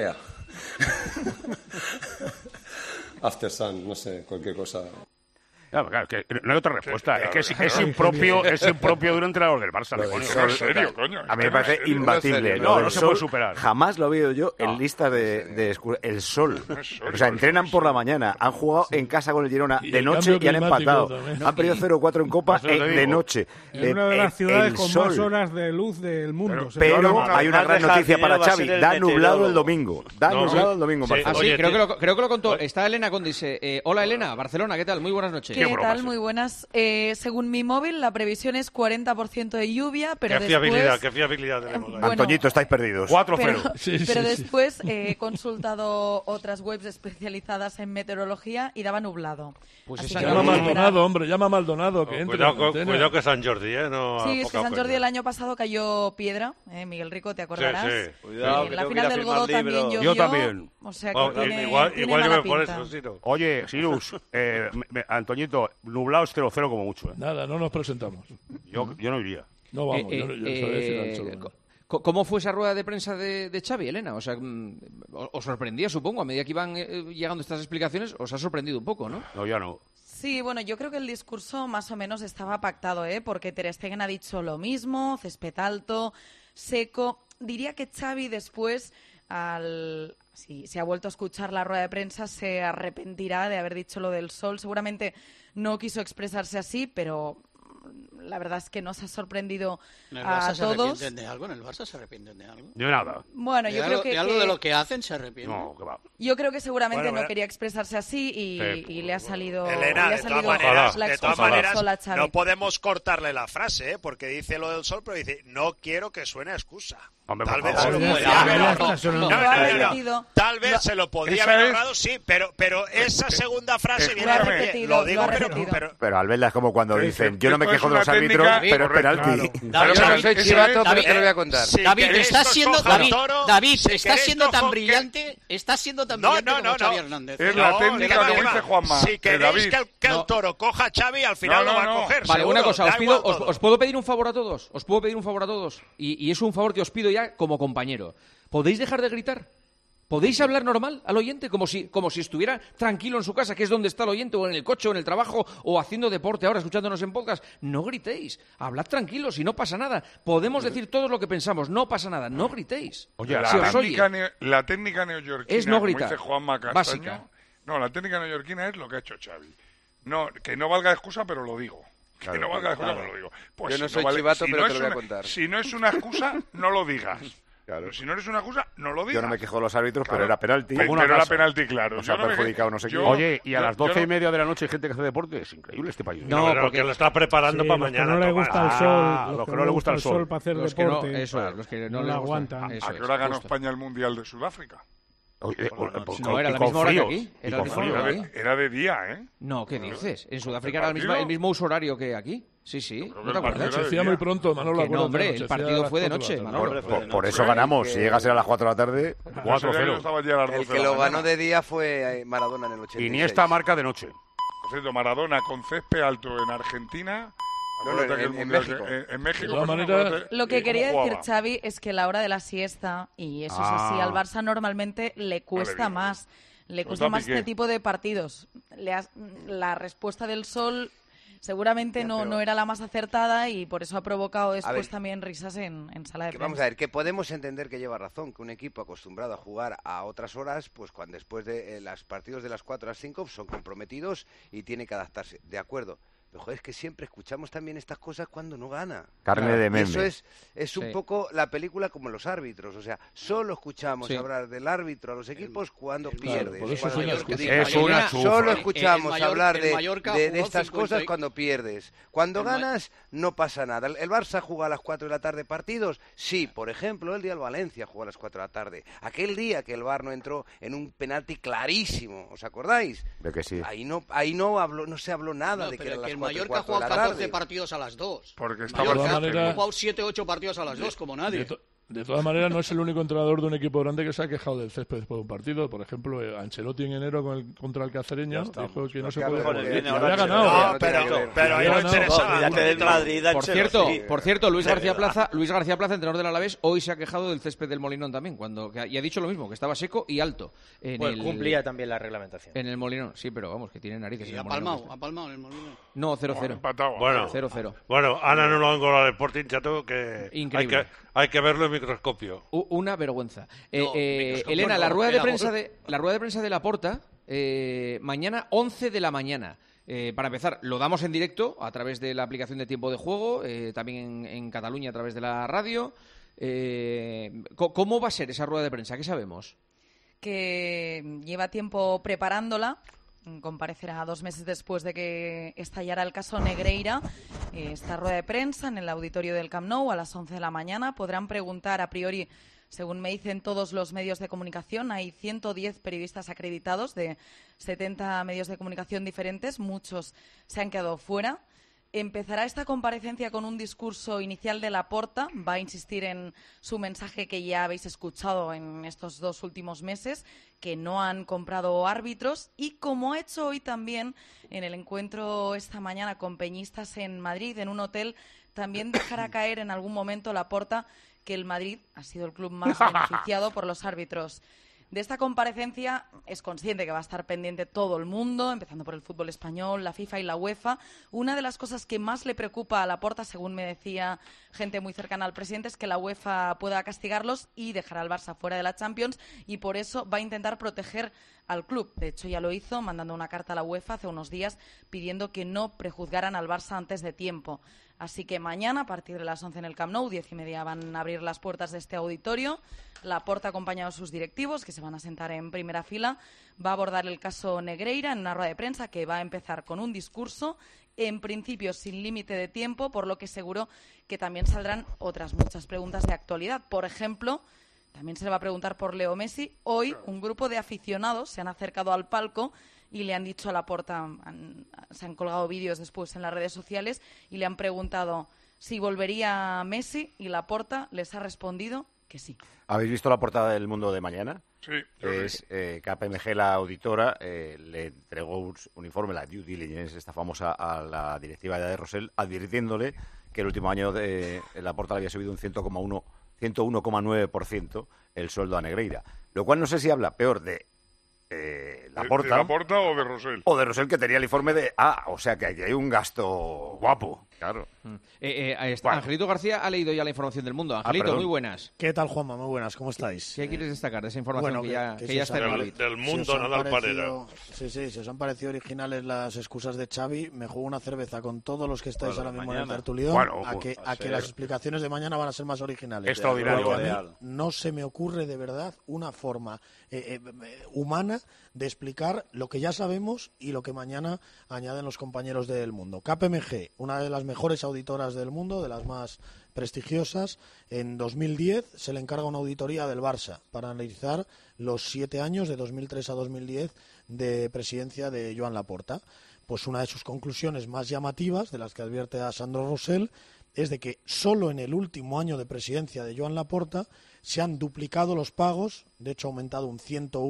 After Sun, no sé, cualquier cosa. Claro, que no hay otra respuesta. Es que es impropio de un entrenador del Barça. ¿En serio, coño? A mí me parece imbatible. No se puede superar. Jamás lo he oído yo en listas de el Sol. O sea, entrenan por la mañana, han jugado en casa con el Girona de noche y han empatado. Han perdido 0-4 en Copa de noche. Es una de las ciudades con más horas de luz del mundo. Pero hay una gran noticia para Xavi. Da nublado el domingo. Sí, creo que lo contó. Está Elena Conde. Dice, hola Elena, Barcelona, ¿qué tal? Muy buenas noches. ¿Qué tal? Muy buenas. Según mi móvil, la previsión es 40% de lluvia, pero ¿Qué fiabilidad tenemos? Bueno, Antoñito, estáis perdidos. 4-0. Pero después he consultado otras webs especializadas en meteorología y daba nublado. Pues llama Maldonado, hombre, llama Maldonado. Que entre cuidado que San Jordi, ¿eh? Sí, es que San Jordi el año pasado cayó piedra. Miguel Rico, te acordarás. Sí. Cuidado, la final del Godó también llovió. Yo también. O sea que igual yo por eso, Ciro. Oye, Sirius, Antoñito, nublado es 0-0 como mucho. Nada, no nos presentamos. Yo no iría. No vamos, yo decir ¿Cómo fue esa rueda de prensa de Xavi, Elena? O sea, os sorprendía, supongo, a medida que iban llegando estas explicaciones, os ha sorprendido un poco, ¿no? No, ya no. Sí, bueno, yo creo que el discurso más o menos estaba pactado, porque Ter Stegen ha dicho lo mismo, césped alto, seco. Diría que Xavi después, si se ha vuelto a escuchar la rueda de prensa, se arrepentirá de haber dicho lo del sol. Seguramente no quiso expresarse así, pero la verdad es que nos ha sorprendido a todos. ¿Se arrepienten de algo? ¿En el Barça se arrepienten de algo? De nada. Bueno, yo creo que... ¿De algo de lo que hacen se arrepienten? No, que va. Yo creo que seguramente no quería expresarse así y le ha salido... Elena, de todas maneras, no podemos cortarle la frase, porque dice lo del sol, pero dice, no quiero que suene a excusa. Hombre, tal vez se lo podía haber ahorrado, sí, pero esa segunda frase viene lo digo, pero Albelda es como cuando dicen, yo no me quejo de los árbitros, pero es penalti. Yo soy chivato, pero te lo voy a contar. David, estás siendo tan brillante, como Xavi Hernández. Es la técnica que dice Juanma. Si queréis que el toro coja a Xavi, al final lo va a coger. Vale, una cosa, os puedo pedir un favor a todos. Y es un favor que os pido ya como compañero. ¿Podéis dejar de gritar? ¿Podéis hablar normal al oyente? Como si estuviera tranquilo en su casa, que es donde está el oyente, o en el coche, o en el trabajo, o haciendo deporte ahora, escuchándonos en podcast. No gritéis. Hablad tranquilos y no pasa nada. Podemos decir todo lo que pensamos. No pasa nada. No gritéis. Oye, la técnica neoyorquina, es no gritar. Como dice Juanma Castaño, básica. No, la técnica neoyorquina es lo que ha hecho Xavi. No, que no valga excusa, pero lo digo. Que no valga excusa, pero lo digo. Pues yo no soy chivato, pero te lo voy a contar. Si no es una excusa, no lo digas. Claro. Si no eres una excusa, no lo digas. Yo no me quejo de los árbitros, pero era penalti. Pero era penalti, claro. Nos ha perjudicado, no sé qué. Oye, y a las 12:30 de la noche hay gente que hace deporte. Es increíble este país. No, porque lo está preparando para mañana. No le gusta el sol. Los que no le gusta el sol para hacer deporte. Los que no le aguantan. ¿A qué hora ganó España el Mundial de Sudáfrica? No, era la misma hora que aquí. Era de día, ¿eh? No, ¿qué dices? En Sudáfrica era el mismo uso horario que aquí. Sí. ¿No te acuerdas? Se hacía muy pronto, Manolo. No, hombre, el partido fue de noche, Manolo. Por eso ganamos. Si llega a ser a las 4 de la tarde, 4-0. El que lo ganó de día fue Maradona en el 86. Iniesta marca de noche. Por cierto, Maradona con césped alto en Argentina... en México. En México. Lo que quería decir, Xavi, es que la hora de la siesta, y eso es así, al Barça normalmente le cuesta más. Le cuesta más este tipo de partidos. La respuesta del sol... Seguramente no era la más acertada y por eso ha provocado después también risas en sala de prensa. Vamos a ver, que podemos entender que lleva razón, que un equipo acostumbrado a jugar a otras horas, pues cuando después de los partidos de las 4 a las 5 son comprometidos y tiene que adaptarse. De acuerdo. Pero joder, es que siempre escuchamos también estas cosas cuando no gana. Carne de meme. Eso es un poco la película como los árbitros. O sea, solo escuchamos hablar del árbitro a los equipos cuando pierde. Solo escuchamos hablar de estas cosas cuando pierdes. Cuando ganas, no pasa nada. ¿El Barça juega a las 4 de la tarde partidos? Sí, por ejemplo, el día del Valencia jugó a las 4 de la tarde. Aquel día que el VAR no entró en un penalti clarísimo, ¿os acordáis? De que sí. Ahí no se habló nada de que era las el Mallorca ha jugado 14 partidos a las 2. Porque Mallorca ha jugado 7 o 8 partidos a las 2, como nadie. De todas maneras, no es el único entrenador de un equipo grande que se ha quejado del césped después de un partido. Por ejemplo, Ancelotti en enero contra el Cacereño dijo que no se puede... había ganado. No, pero ahí no interesaba. del Madrid, Por cierto, Luis García Plaza, entrenador del Alavés, hoy se ha quejado del césped del Molinón también, y ha dicho lo mismo, que estaba seco y alto. Cumplía también la reglamentación. En el Molinón, sí, pero vamos, que tiene narices. ¿Y ha palmado en el Molinón? No, 0-0. Bueno, 0-0. Bueno, Ana no lo han golado al Sporting, chato, que hay que verlo en microscopio. Una vergüenza. Elena, la rueda de prensa de Laporta, mañana 11 de la mañana. Para empezar, lo damos en directo a través de la aplicación de Tiempo de Juego, también en Cataluña a través de la radio. ¿Cómo va a ser esa rueda de prensa? ¿Qué sabemos? Que lleva tiempo preparándola. Comparecerá 2 meses después de que estallara el caso Negreira. Esta rueda de prensa en el auditorio del Camp Nou a las 11 de la mañana. Podrán preguntar a priori, según me dicen todos los medios de comunicación. Hay 110 periodistas acreditados de 70 medios de comunicación diferentes. Muchos se han quedado fuera. Empezará esta comparecencia con un discurso inicial de Laporta. Va a insistir en su mensaje que ya habéis escuchado en estos 2 últimos meses, que no han comprado árbitros, y como ha hecho hoy también en el encuentro esta mañana con peñistas en Madrid, en un hotel, también dejará caer en algún momento Laporta que el Madrid ha sido el club más beneficiado por los árbitros. De esta comparecencia es consciente que va a estar pendiente todo el mundo, empezando por el fútbol español, la FIFA y la UEFA. Una de las cosas que más le preocupa a Laporta, según me decía gente muy cercana al presidente, es que la UEFA pueda castigarlos y dejar al Barça fuera de la Champions, y por eso va a intentar proteger al club. De hecho, ya lo hizo mandando una carta a la UEFA hace unos días pidiendo que no prejuzgaran al Barça antes de tiempo. Así que mañana, a partir de las 11 en el Camp Nou, 10:30 van a abrir las puertas de este auditorio. Laporta, acompañado de sus directivos, que se van a sentar en primera fila, va a abordar el caso Negreira en una rueda de prensa que va a empezar con un discurso, en principio sin límite de tiempo, por lo que seguro que también saldrán otras muchas preguntas de actualidad. Por ejemplo, también se le va a preguntar por Leo Messi. Hoy un grupo de aficionados se han acercado al palco y le han dicho a Laporta, se han colgado vídeos después en las redes sociales y le han preguntado si volvería Messi, y Laporta les ha respondido que sí. ¿Habéis visto la portada del Mundo de mañana? Sí. Es KPMG, la auditora, le entregó un informe, la due diligence, esta famosa, a la directiva de Rosell, advirtiéndole que el último año Laporta le había subido un 101,9% el sueldo a Negreira. Lo cual no sé si habla peor de Laporta. ¿De Laporta o de Rosell? O de Rosell, que tenía el informe de... o sea que aquí hay un gasto guapo, claro. Angelito García ha leído ya la información del Mundo. Angelito, muy buenas. ¿Qué tal, Juanma? Muy buenas, ¿cómo estáis? ¿Qué quieres destacar de esa información que ya está en el del Mundo, Nadal Parera? Sí, si os han parecido originales las excusas de Xavi, me juego una cerveza con todos los que estáis ahora mismo en el tertulión, a que las explicaciones de mañana van a ser más originales. Extraordinario. No se me ocurre de verdad una forma humana de explicar lo que ya sabemos y lo que mañana añaden los compañeros del Mundo. KPMG, una de las mejores auditoras del mundo, de las más prestigiosas, en 2010 se le encarga una auditoría del Barça para analizar los 7 años, de 2003 a 2010, de presidencia de Joan Laporta. Pues una de sus conclusiones más llamativas, de las que advierte a Sandro Rosell, es de que solo en el último año de presidencia de Joan Laporta se han duplicado los pagos, de hecho ha aumentado un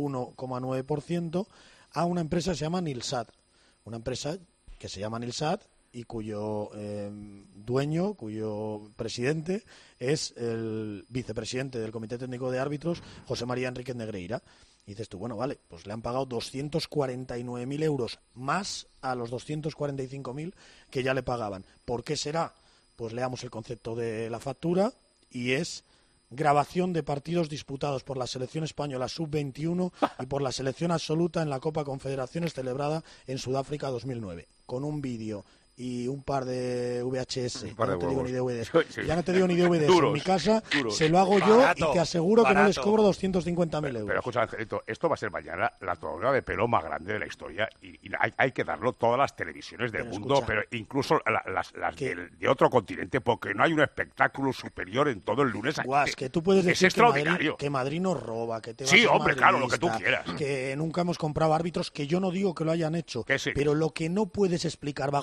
101,9%, a una empresa que se llama Nilsat. Una empresa que se llama Nilsat y cuyo dueño, cuyo presidente es el vicepresidente del Comité Técnico de Árbitros, José María Enríquez Negreira. Y dices tú, bueno, vale, pues le han pagado 249.000 euros más a los 245.000 que ya le pagaban. ¿Por qué será? Pues leamos el concepto de la factura, y es grabación de partidos disputados por la selección española sub-21 y por la selección absoluta en la Copa Confederaciones celebrada en Sudáfrica 2009, con un vídeo y un par de VHS, ya no te digo ni DVDs, en mi casa, se lo hago yo y te aseguro que no les cobro 250.000 euros. Pero escucha, Angelito, esto va a ser mañana la tomadura de pelo más grande de la historia, y hay que darlo todas las televisiones del mundo, escucha, pero incluso las de otro continente, porque no hay un espectáculo superior en todo el lunes. Que tú puedes decir extraordinario. Que Madrid nos roba, que te vas sí, hombre, claro, lo que tú quieras. Que nunca hemos comprado árbitros, que yo no digo que lo hayan hecho, pero lo que no puedes explicar bajo ningún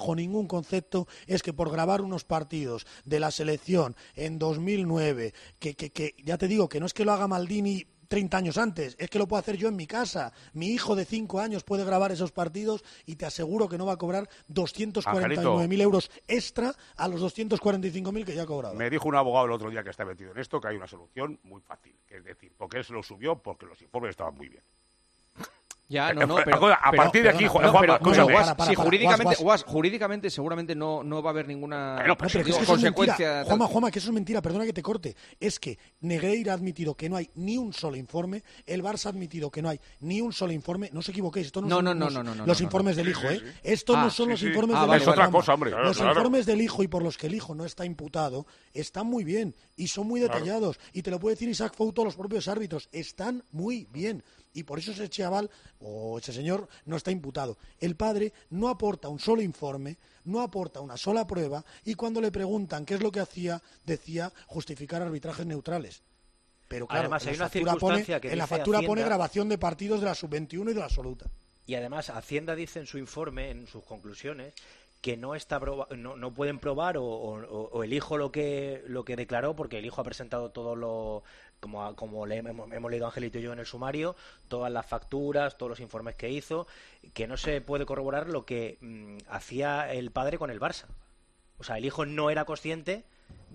un concepto es que por grabar unos partidos de la selección en 2009, que ya te digo, que no es que lo haga Maldini 30 años antes, es que lo puedo hacer yo en mi casa. Mi hijo de 5 años puede grabar esos partidos y te aseguro que no va a cobrar 249.000 euros extra a los 245.000 que ya ha cobrado. Me dijo un abogado el otro día que está metido en esto que hay una solución muy fácil, que es decir, porque él se lo subió porque los informes estaban muy bien. Ya, pero a partir de aquí, si jurídicamente seguramente no va a haber ninguna consecuencia. Juanma, que eso es mentira, perdona que te corte. Es que Negreira ha admitido que no hay ni un solo informe, el Barça ha admitido que no hay ni un solo informe. No os equivoquéis, esto no son los informes del hijo, ¿eh? Estos no son los informes del hijo. Es otra cosa, hombre. Los informes del hijo y por los que el hijo no está imputado están muy bien y son muy detallados. Y te lo puede decir Isaac Fouto, los propios árbitros, están muy bien. Y por eso ese chaval o ese señor no está imputado. El padre no aporta un solo informe, no aporta una sola prueba y cuando le preguntan qué es lo que hacía, decía justificar arbitrajes neutrales. Pero claro, además, hay una circunstancia que en la factura pone grabación de partidos de la sub-21 y de la absoluta. Y además Hacienda dice en su informe, en sus conclusiones, que no pueden probar o el hijo lo que declaró, porque el hijo ha presentado todo lo como hemos leído Angelito y yo en el sumario, todas las facturas, todos los informes que hizo, que no se puede corroborar lo que hacía el padre con el Barça. O sea, el hijo no era consciente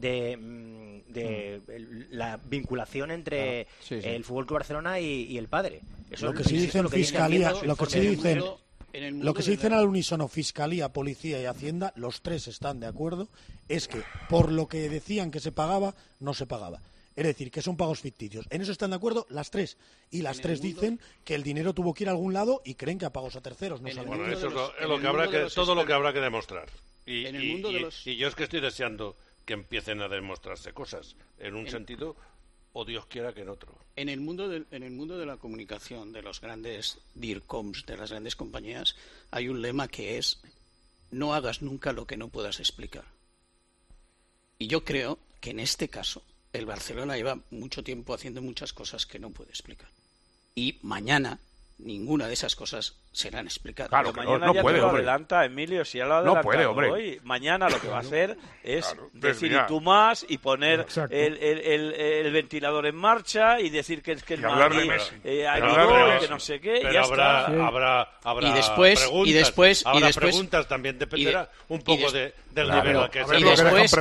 de la vinculación entre el Fútbol Club Barcelona y el padre. Eso lo que sí dice en Fiscalía, lo que sí dicen... Lo que se dicen al unísono Fiscalía, Policía y Hacienda, los tres están de acuerdo, es que por lo que decían que se pagaba, no se pagaba. Es decir, que son pagos ficticios. En eso están de acuerdo las tres. Y las tres dicen que el dinero tuvo que ir a algún lado y creen que a pagos a terceros. No bueno, eso es lo que habrá que demostrar. Y yo es que estoy deseando que empiecen a demostrarse cosas. En un sentido... o Dios quiera que en otro. En el mundo de la comunicación, de los grandes DIRCOMs, de las grandes compañías, hay un lema que es: no hagas nunca lo que no puedas explicar. Y yo creo que en este caso el Barcelona lleva mucho tiempo haciendo muchas cosas que no puede explicar. Y mañana ninguna de esas cosas serán explicadas. Claro, mañana no ya puede, te lo adelanta, Emilio, si ya lo ha adelantado hoy. Mañana lo que va a hacer es decir y tú más y poner el ventilador en marcha y decir que el Madrid ayudó, que no sé qué, pero y ya habrá y después preguntas, también dependerá un poco del nivel al que se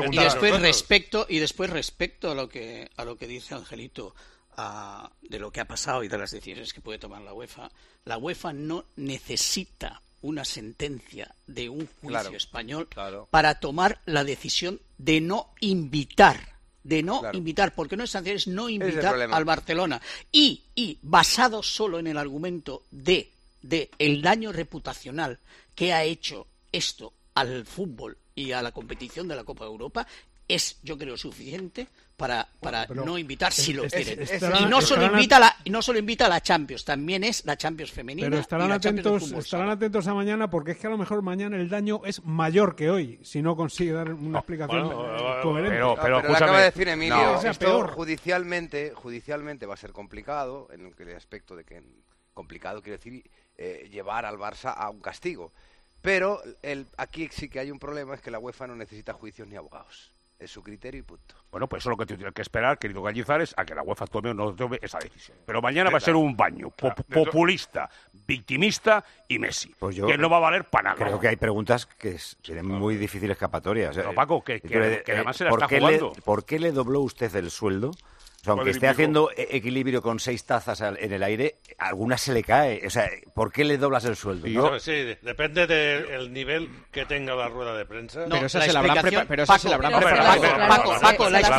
y después respecto a lo que dice Angelito, de lo que ha pasado y de las decisiones que puede tomar la UEFA no necesita una sentencia de un juicio español para tomar la decisión de no invitar, porque no es sanción, es no invitar al Barcelona. Y basado solo en el argumento de el daño reputacional que ha hecho esto al fútbol y a la competición de la Copa de Europa, es, yo creo, suficiente para no invitar si lo quieren. Y no solo invita a la Champions, también es la Champions femenina. Pero estarán atentos a mañana, porque es que a lo mejor mañana el daño es mayor que hoy, si no consigue dar una explicación coherente. Pero lo acaba de decir Emilio, esto judicialmente va a ser complicado, en el aspecto de que complicado quiere decir llevar al Barça a un castigo. Pero aquí sí que hay un problema, es que la UEFA no necesita juicios ni abogados. Es su criterio y punto. Bueno, pues eso es lo que tiene que esperar, querido Cañizares, a que la UEFA tome o no tome esa decisión. Pero mañana va a ser un baño populista, victimista y Messi, que no va a valer para nada. Creo que hay preguntas que tienen muy difícil escapatoria. Pero Paco, que además se la está jugando. ¿Por qué le dobló usted el sueldo? O sea, aunque esté haciendo equilibrio con 6 tazas en el aire, alguna se le cae. O sea, ¿por qué le doblas el sueldo? ¿No? Sí, depende del nivel que tenga la rueda de prensa. No, pero esa se la habrán preparado. Paco, la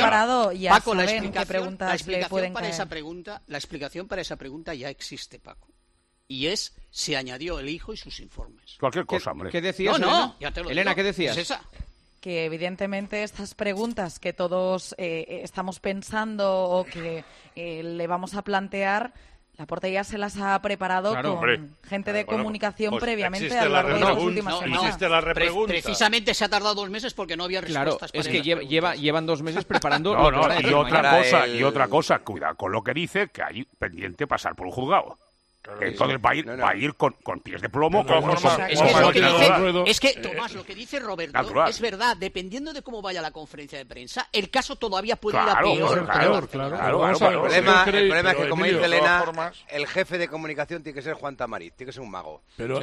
explicación para esa pregunta ya existe, Paco. Y se añadió el hijo y sus informes. Cualquier cosa, hombre. ¿Qué decías, Elena? Ya te lo Elena, digo. ¿qué decías? Es esa. Que evidentemente estas preguntas que todos estamos pensando o que le vamos a plantear, Laporta ya se las ha preparado gente de comunicación previamente a lo largo de las últimas semanas. Precisamente se ha tardado 2 meses porque no había respuestas. Claro, es que llevan 2 meses preparando. Y otra cosa, cuidado con lo que dice, que hay pendiente pasar por un juzgado. Entonces va a ir con pies de plomo. Es que, Tomás, lo que dice Roberto es verdad. Dependiendo de cómo vaya la conferencia de prensa, el caso todavía puede ir a peor. Claro. El problema es que, como dice Elena, el jefe de comunicación tiene que ser Juan Tamariz, tiene que ser un mago. Pero,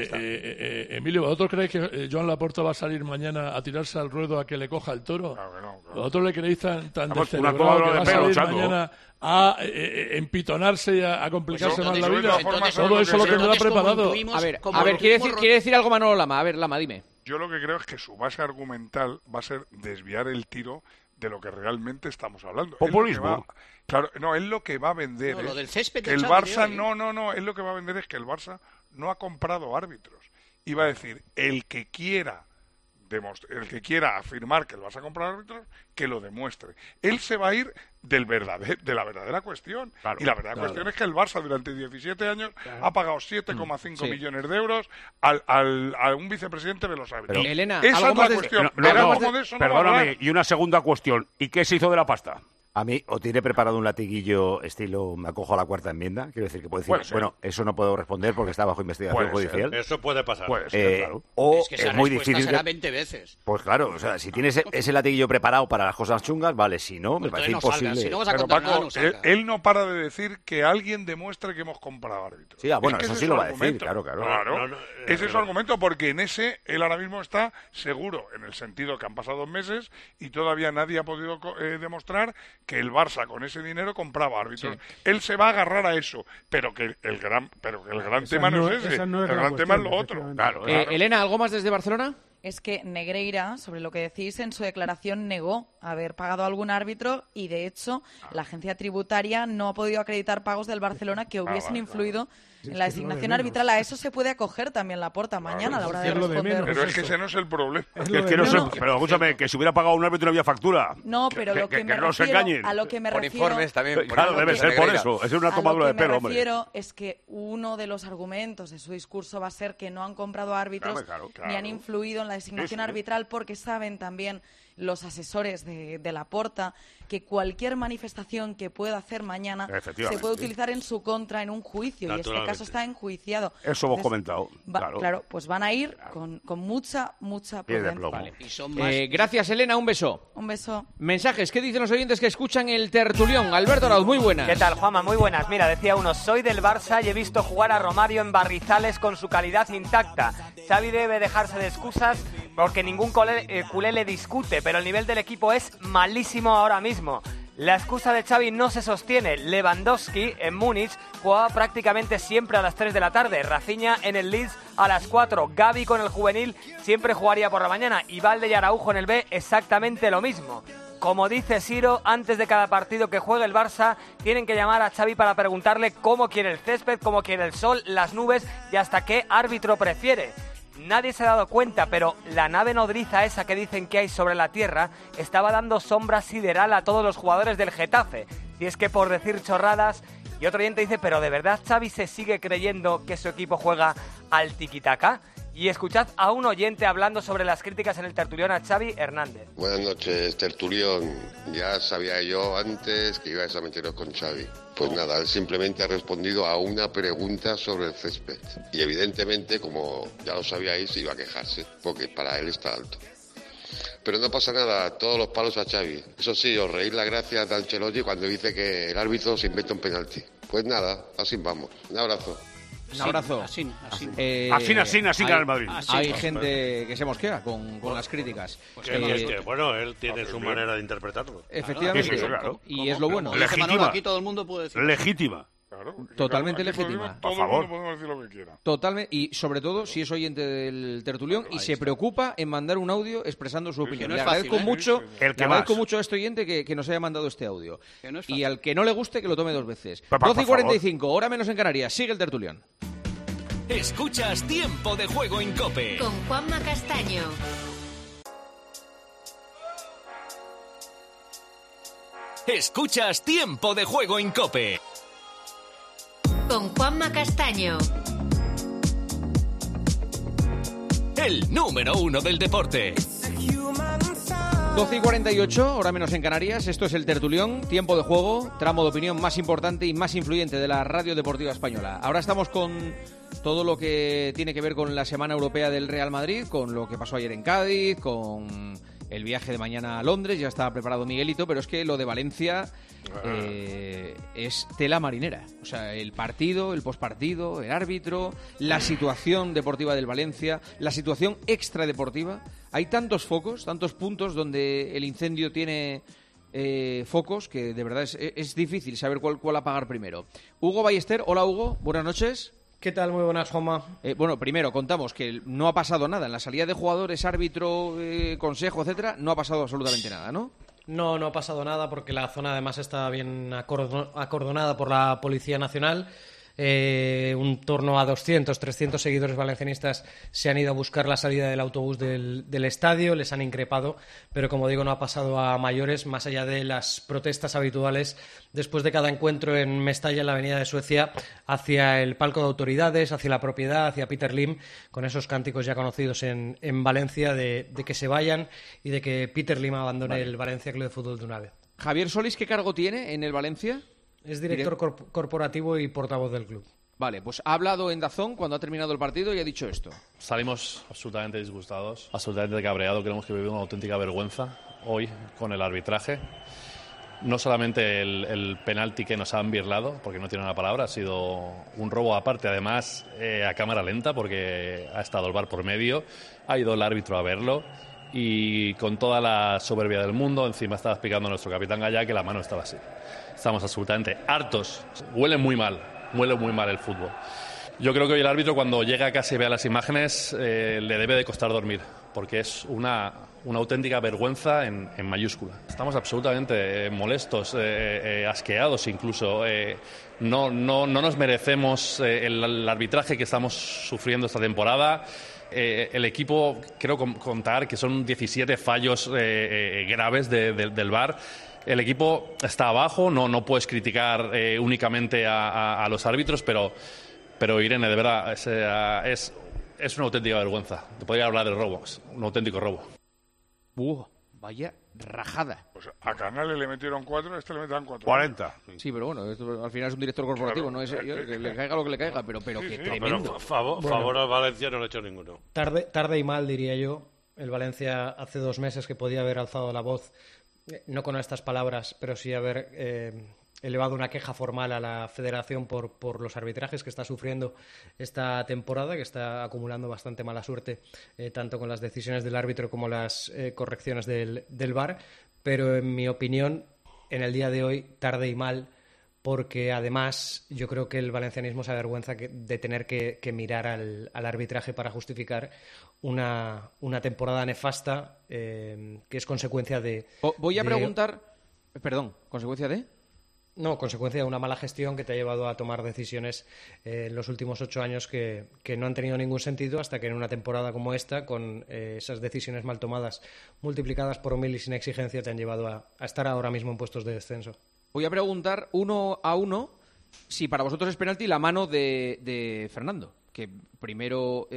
Emilio, ¿vosotros creéis que Joan Laporta va a salir mañana a tirarse al ruedo a que le coja el toro? Claro. ¿Vosotros le creéis tan descerebrado que va a salir mañana a empitonarse y a complicarse más la vida? Todo eso lo tendrá preparado. A ver, quiere decir algo Manolo Lama. A ver, Lama, dime. Yo lo que creo es que su base argumental va a ser desviar el tiro de lo que realmente estamos hablando. Populismo. Es lo que va a vender. Lo del césped que el Barça, es lo que va a vender es que el Barça no ha comprado árbitros. Y va a decir, el que quiera afirmar que el Barça ha comprado árbitros, que lo demuestre. Él se va a ir de la verdadera cuestión. Claro, y la verdadera cuestión es que el Barça durante 17 años ha pagado 7,5 millones de euros a un vicepresidente de los árbitros. Elena, esa es la cuestión. Perdóname, y una segunda cuestión. ¿Y qué se hizo de la pasta? A mí, o tiene preparado un latiguillo estilo me acojo a la cuarta enmienda, quiero decir que puede decir, bueno, eso no puedo responder porque está bajo investigación judicial. Eso puede pasar. Claro. O es que muy difícil. Será 20 veces. Pues claro, o sea, si tienes ese latiguillo preparado para las cosas chungas, vale, si no, me parece imposible. Si no vas a contar nada, él no para de decir que alguien demuestre que hemos comprado árbitros. Sí, bueno, eso sí lo va a decir, claro. Ese es su argumento, porque en ese él ahora mismo está seguro, en el sentido que han pasado 2 meses y todavía nadie ha podido demostrar que el Barça con ese dinero compraba árbitros. Sí. Él se va a agarrar a eso, pero que el gran tema no es ese. El gran tema es lo otro. Claro. Elena, ¿algo más desde Barcelona? Es que Negreira, sobre lo que decís, en su declaración negó haber pagado a algún árbitro y, de hecho, la agencia tributaria no ha podido acreditar pagos del Barcelona que hubiesen influido en la designación arbitral. A eso se puede acoger también Laporta mañana a la hora de responder. Pero es que ese no es el problema. Pero escúchame, que si hubiera pagado un árbitro no había factura. No, pero lo que me refiero, a lo que me refiero... Por informes también. Claro, debe ser por eso. Es una tomadura de pelo, hombre. Lo que me refiero es que uno de los argumentos de su discurso va a ser que no han comprado árbitros ni han influido en la designación arbitral, porque saben también los asesores de Laporta que cualquier manifestación que pueda hacer mañana se puede utilizar en su contra en un juicio, y este caso está enjuiciado. Eso hemos comentado. Claro, pues van a ir con mucha prudencia. Vale. Gracias, Elena, un beso. Un beso. Mensajes, ¿qué dicen los oyentes que escuchan el tertulión? Alberto Arauz, muy buenas. ¿Qué tal, Juanma? Muy buenas. Mira, decía uno, soy del Barça y he visto jugar a Romario en Barrizales con su calidad intacta. Xavi debe dejarse de excusas porque ningún culé le discute, pero el nivel del equipo es malísimo ahora mismo. La excusa de Xavi no se sostiene. Lewandowski en Múnich jugaba prácticamente siempre a las 3 de la tarde. Rafinha en el Leeds a las 4. Gavi con el juvenil siempre jugaría por la mañana. Y Valde y Araujo en el B exactamente lo mismo. Como dice Siro, antes de cada partido que juegue el Barça, tienen que llamar a Xavi para preguntarle cómo quiere el césped, cómo quiere el sol, las nubes y hasta qué árbitro prefiere. Nadie se ha dado cuenta, pero la nave nodriza esa que dicen que hay sobre la Tierra estaba dando sombra sideral a todos los jugadores del Getafe. Y es que por decir chorradas... Y otro oyente dice, ¿pero de verdad Xavi se sigue creyendo que su equipo juega al tiquitaca? Y escuchad a un oyente hablando sobre las críticas en el tertulión a Xavi Hernández. Buenas noches, tertulión. Ya sabía yo antes que ibais a meteros con Xavi. Pues nada, él simplemente ha respondido a una pregunta sobre el césped. Y evidentemente, como ya lo sabíais, iba a quejarse, porque para él está alto. Pero no pasa nada, todos los palos a Xavi. Eso sí, os reís la gracia de Ancelotti cuando dice que el árbitro se inventa un penalti. Pues nada, así vamos. Un abrazo. Un abrazo. Así gana el Madrid. Hay gente que se mosquea con las críticas. Bueno, él tiene su manera de interpretarlo. Efectivamente, claro. Y es lo bueno. Legítima. Aquí todo el mundo puede decir. Legítima. Claro, totalmente legítima. Todo el mundo podemos decir lo que quiera. Totalmente, y sobre todo si es oyente del tertulión y se preocupa en mandar un audio expresando su opinión. Le agradezco mucho a este oyente que nos haya mandado este audio. Y al que no le guste, que lo tome 2 veces. 12:45, hora menos en Canarias. Sigue el tertulión. Escuchas Tiempo de Juego en COPE. Con Juanma Castaño. Escuchas Tiempo de Juego en COPE. Con Juanma Castaño. El número 1 del deporte. 12:48, hora menos en Canarias. Esto es el Tertulión, tiempo de juego, tramo de opinión más importante y más influyente de la radio deportiva española. Ahora estamos con todo lo que tiene que ver con la Semana Europea del Real Madrid, con lo que pasó ayer en Cádiz, con el viaje de mañana a Londres. Ya está preparado Miguelito, pero es que lo de Valencia es tela marinera. O sea, el partido, el pospartido, el árbitro, la situación deportiva del Valencia, la situación extradeportiva. Hay tantos focos, tantos puntos donde el incendio tiene focos que de verdad es difícil saber cuál apagar primero. Hugo Ballester, hola Hugo, buenas noches. ¿Qué tal? Muy buenas, Juanma. Bueno, primero contamos que no ha pasado nada. En la salida de jugadores, árbitro, consejo, etcétera, no ha pasado absolutamente nada, ¿no? No ha pasado nada porque la zona además está bien acordonada por la Policía Nacional. Un torno a 200, 300 seguidores valencianistas se han ido a buscar la salida del autobús del estadio, les han increpado, pero como digo, no ha pasado a mayores, más allá de las protestas habituales después de cada encuentro en Mestalla, en la avenida de Suecia, hacia el palco de autoridades, hacia la propiedad, hacia Peter Lim, con esos cánticos ya conocidos en Valencia de que se vayan y de que Peter Lim abandone el Valencia Club de Fútbol de una vez. Javier Solís, ¿qué cargo tiene en el Valencia? Es director corporativo y portavoz del club. Vale, pues ha hablado en DAZN cuando ha terminado el partido y ha dicho esto. Salimos absolutamente disgustados, absolutamente cabreados. Creemos que vivimos una auténtica vergüenza hoy con el arbitraje. No solamente el penalti que nos han birlado, porque no tiene una palabra, ha sido un robo aparte, además a cámara lenta, porque ha estado el VAR por medio, ha ido el árbitro a verlo. Y con toda la soberbia del mundo, encima estaba explicando nuestro capitán Gallá que la mano estaba así. Estamos absolutamente hartos. Huele muy mal el fútbol. Yo creo que hoy el árbitro, cuando llega a casa y vea las imágenes, le debe de costar dormir, porque es una auténtica vergüenza en mayúscula. Estamos absolutamente molestos, asqueados incluso. No nos merecemos el arbitraje que estamos sufriendo esta temporada. El equipo, creo contar que son 17 fallos graves del VAR. El equipo está abajo, no puedes criticar únicamente a los árbitros, pero Irene, de verdad, es una auténtica vergüenza. Te podría hablar de robo, es un auténtico robo. Vaya rajada. Pues a Canales le metieron 4, a este le metieron 4. 40. Sí, pero bueno, esto al final es un director corporativo, claro, no es que le caiga lo que le caiga, pero qué tremendo. Pero favor al Valencia no le ha hecho ninguno. Tarde y mal, diría yo. El Valencia hace 2 meses que podía haber alzado la voz, no con estas palabras, pero sí haber elevado una queja formal a la Federación por los arbitrajes que está sufriendo esta temporada, que está acumulando bastante mala suerte, tanto con las decisiones del árbitro como las correcciones del VAR, pero en mi opinión, en el día de hoy, tarde y mal, porque además yo creo que el valencianismo se avergüenza de tener que mirar al arbitraje para justificar una temporada nefasta que es consecuencia de... Voy a preguntar... Perdón, ¿consecuencia de...? No, consecuencia de una mala gestión que te ha llevado a tomar decisiones en los últimos 8 años que no han tenido ningún sentido, hasta que en una temporada como esta, con esas decisiones mal tomadas multiplicadas por 1000 y sin exigencia, te han llevado a estar ahora mismo en puestos de descenso. Voy a preguntar 1 a 1 si para vosotros es penalti la mano de Fernando, que primero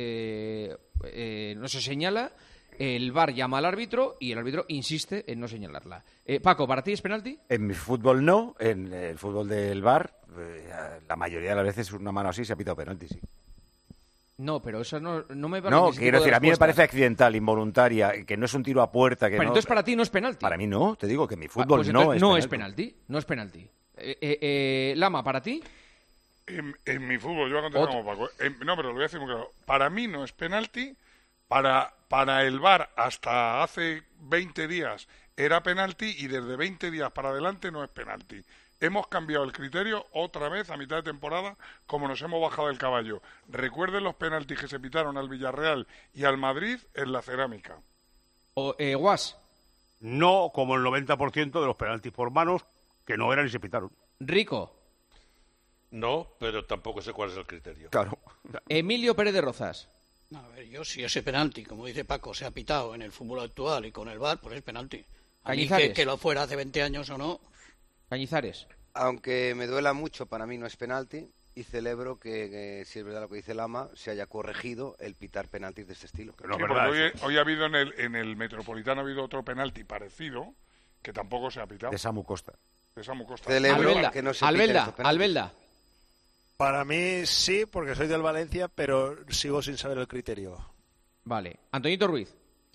no se señala, el VAR llama al árbitro y el árbitro insiste en no señalarla. Paco, ¿para ti es penalti? En mi fútbol no, en el fútbol del VAR la mayoría de las veces una mano así se ha pitado penalti, sí. No, pero eso no me parece... No, quiero decir, a mí me parece accidental, involuntaria, que no es un tiro a puerta. Que pero entonces para ti no es penalti. Para mí no, te digo que en mi fútbol pues no es penalti. No es penalti. Lama, ¿para ti? En mi fútbol, yo voy a contestar como Paco. No, pero lo voy a decir muy claro. Para mí no es penalti. Para el VAR hasta hace 20 días era penalti y desde 20 días para adelante no es penalti. Hemos cambiado el criterio otra vez a mitad de temporada, como nos hemos bajado del caballo. Recuerden los penaltis que se pitaron al Villarreal y al Madrid en la cerámica. Guas. No como el 90% de los penaltis por manos que no eran y se pitaron. Rico. No, pero tampoco sé cuál es el criterio. Claro. Emilio Pérez de Rozas. A ver, yo si ese penalti, como dice Paco, se ha pitado en el fútbol actual y con el VAR, pues es penalti. A mí que lo fuera hace 20 años o no. Cañizares. Aunque me duela mucho, para mí no es penalti. y celebro que, si es verdad lo que dice Lama, se haya corregido el pitar penaltis de este estilo. Sí, porque hoy ha habido en el Metropolitano ha habido otro penalti parecido que tampoco se ha pitado. De Samu Costa. Celebro que no se piten estos penaltis. Albelda. Para mí sí, porque soy del Valencia, pero sigo sin saber el criterio. Vale. Antoñito Ruiz.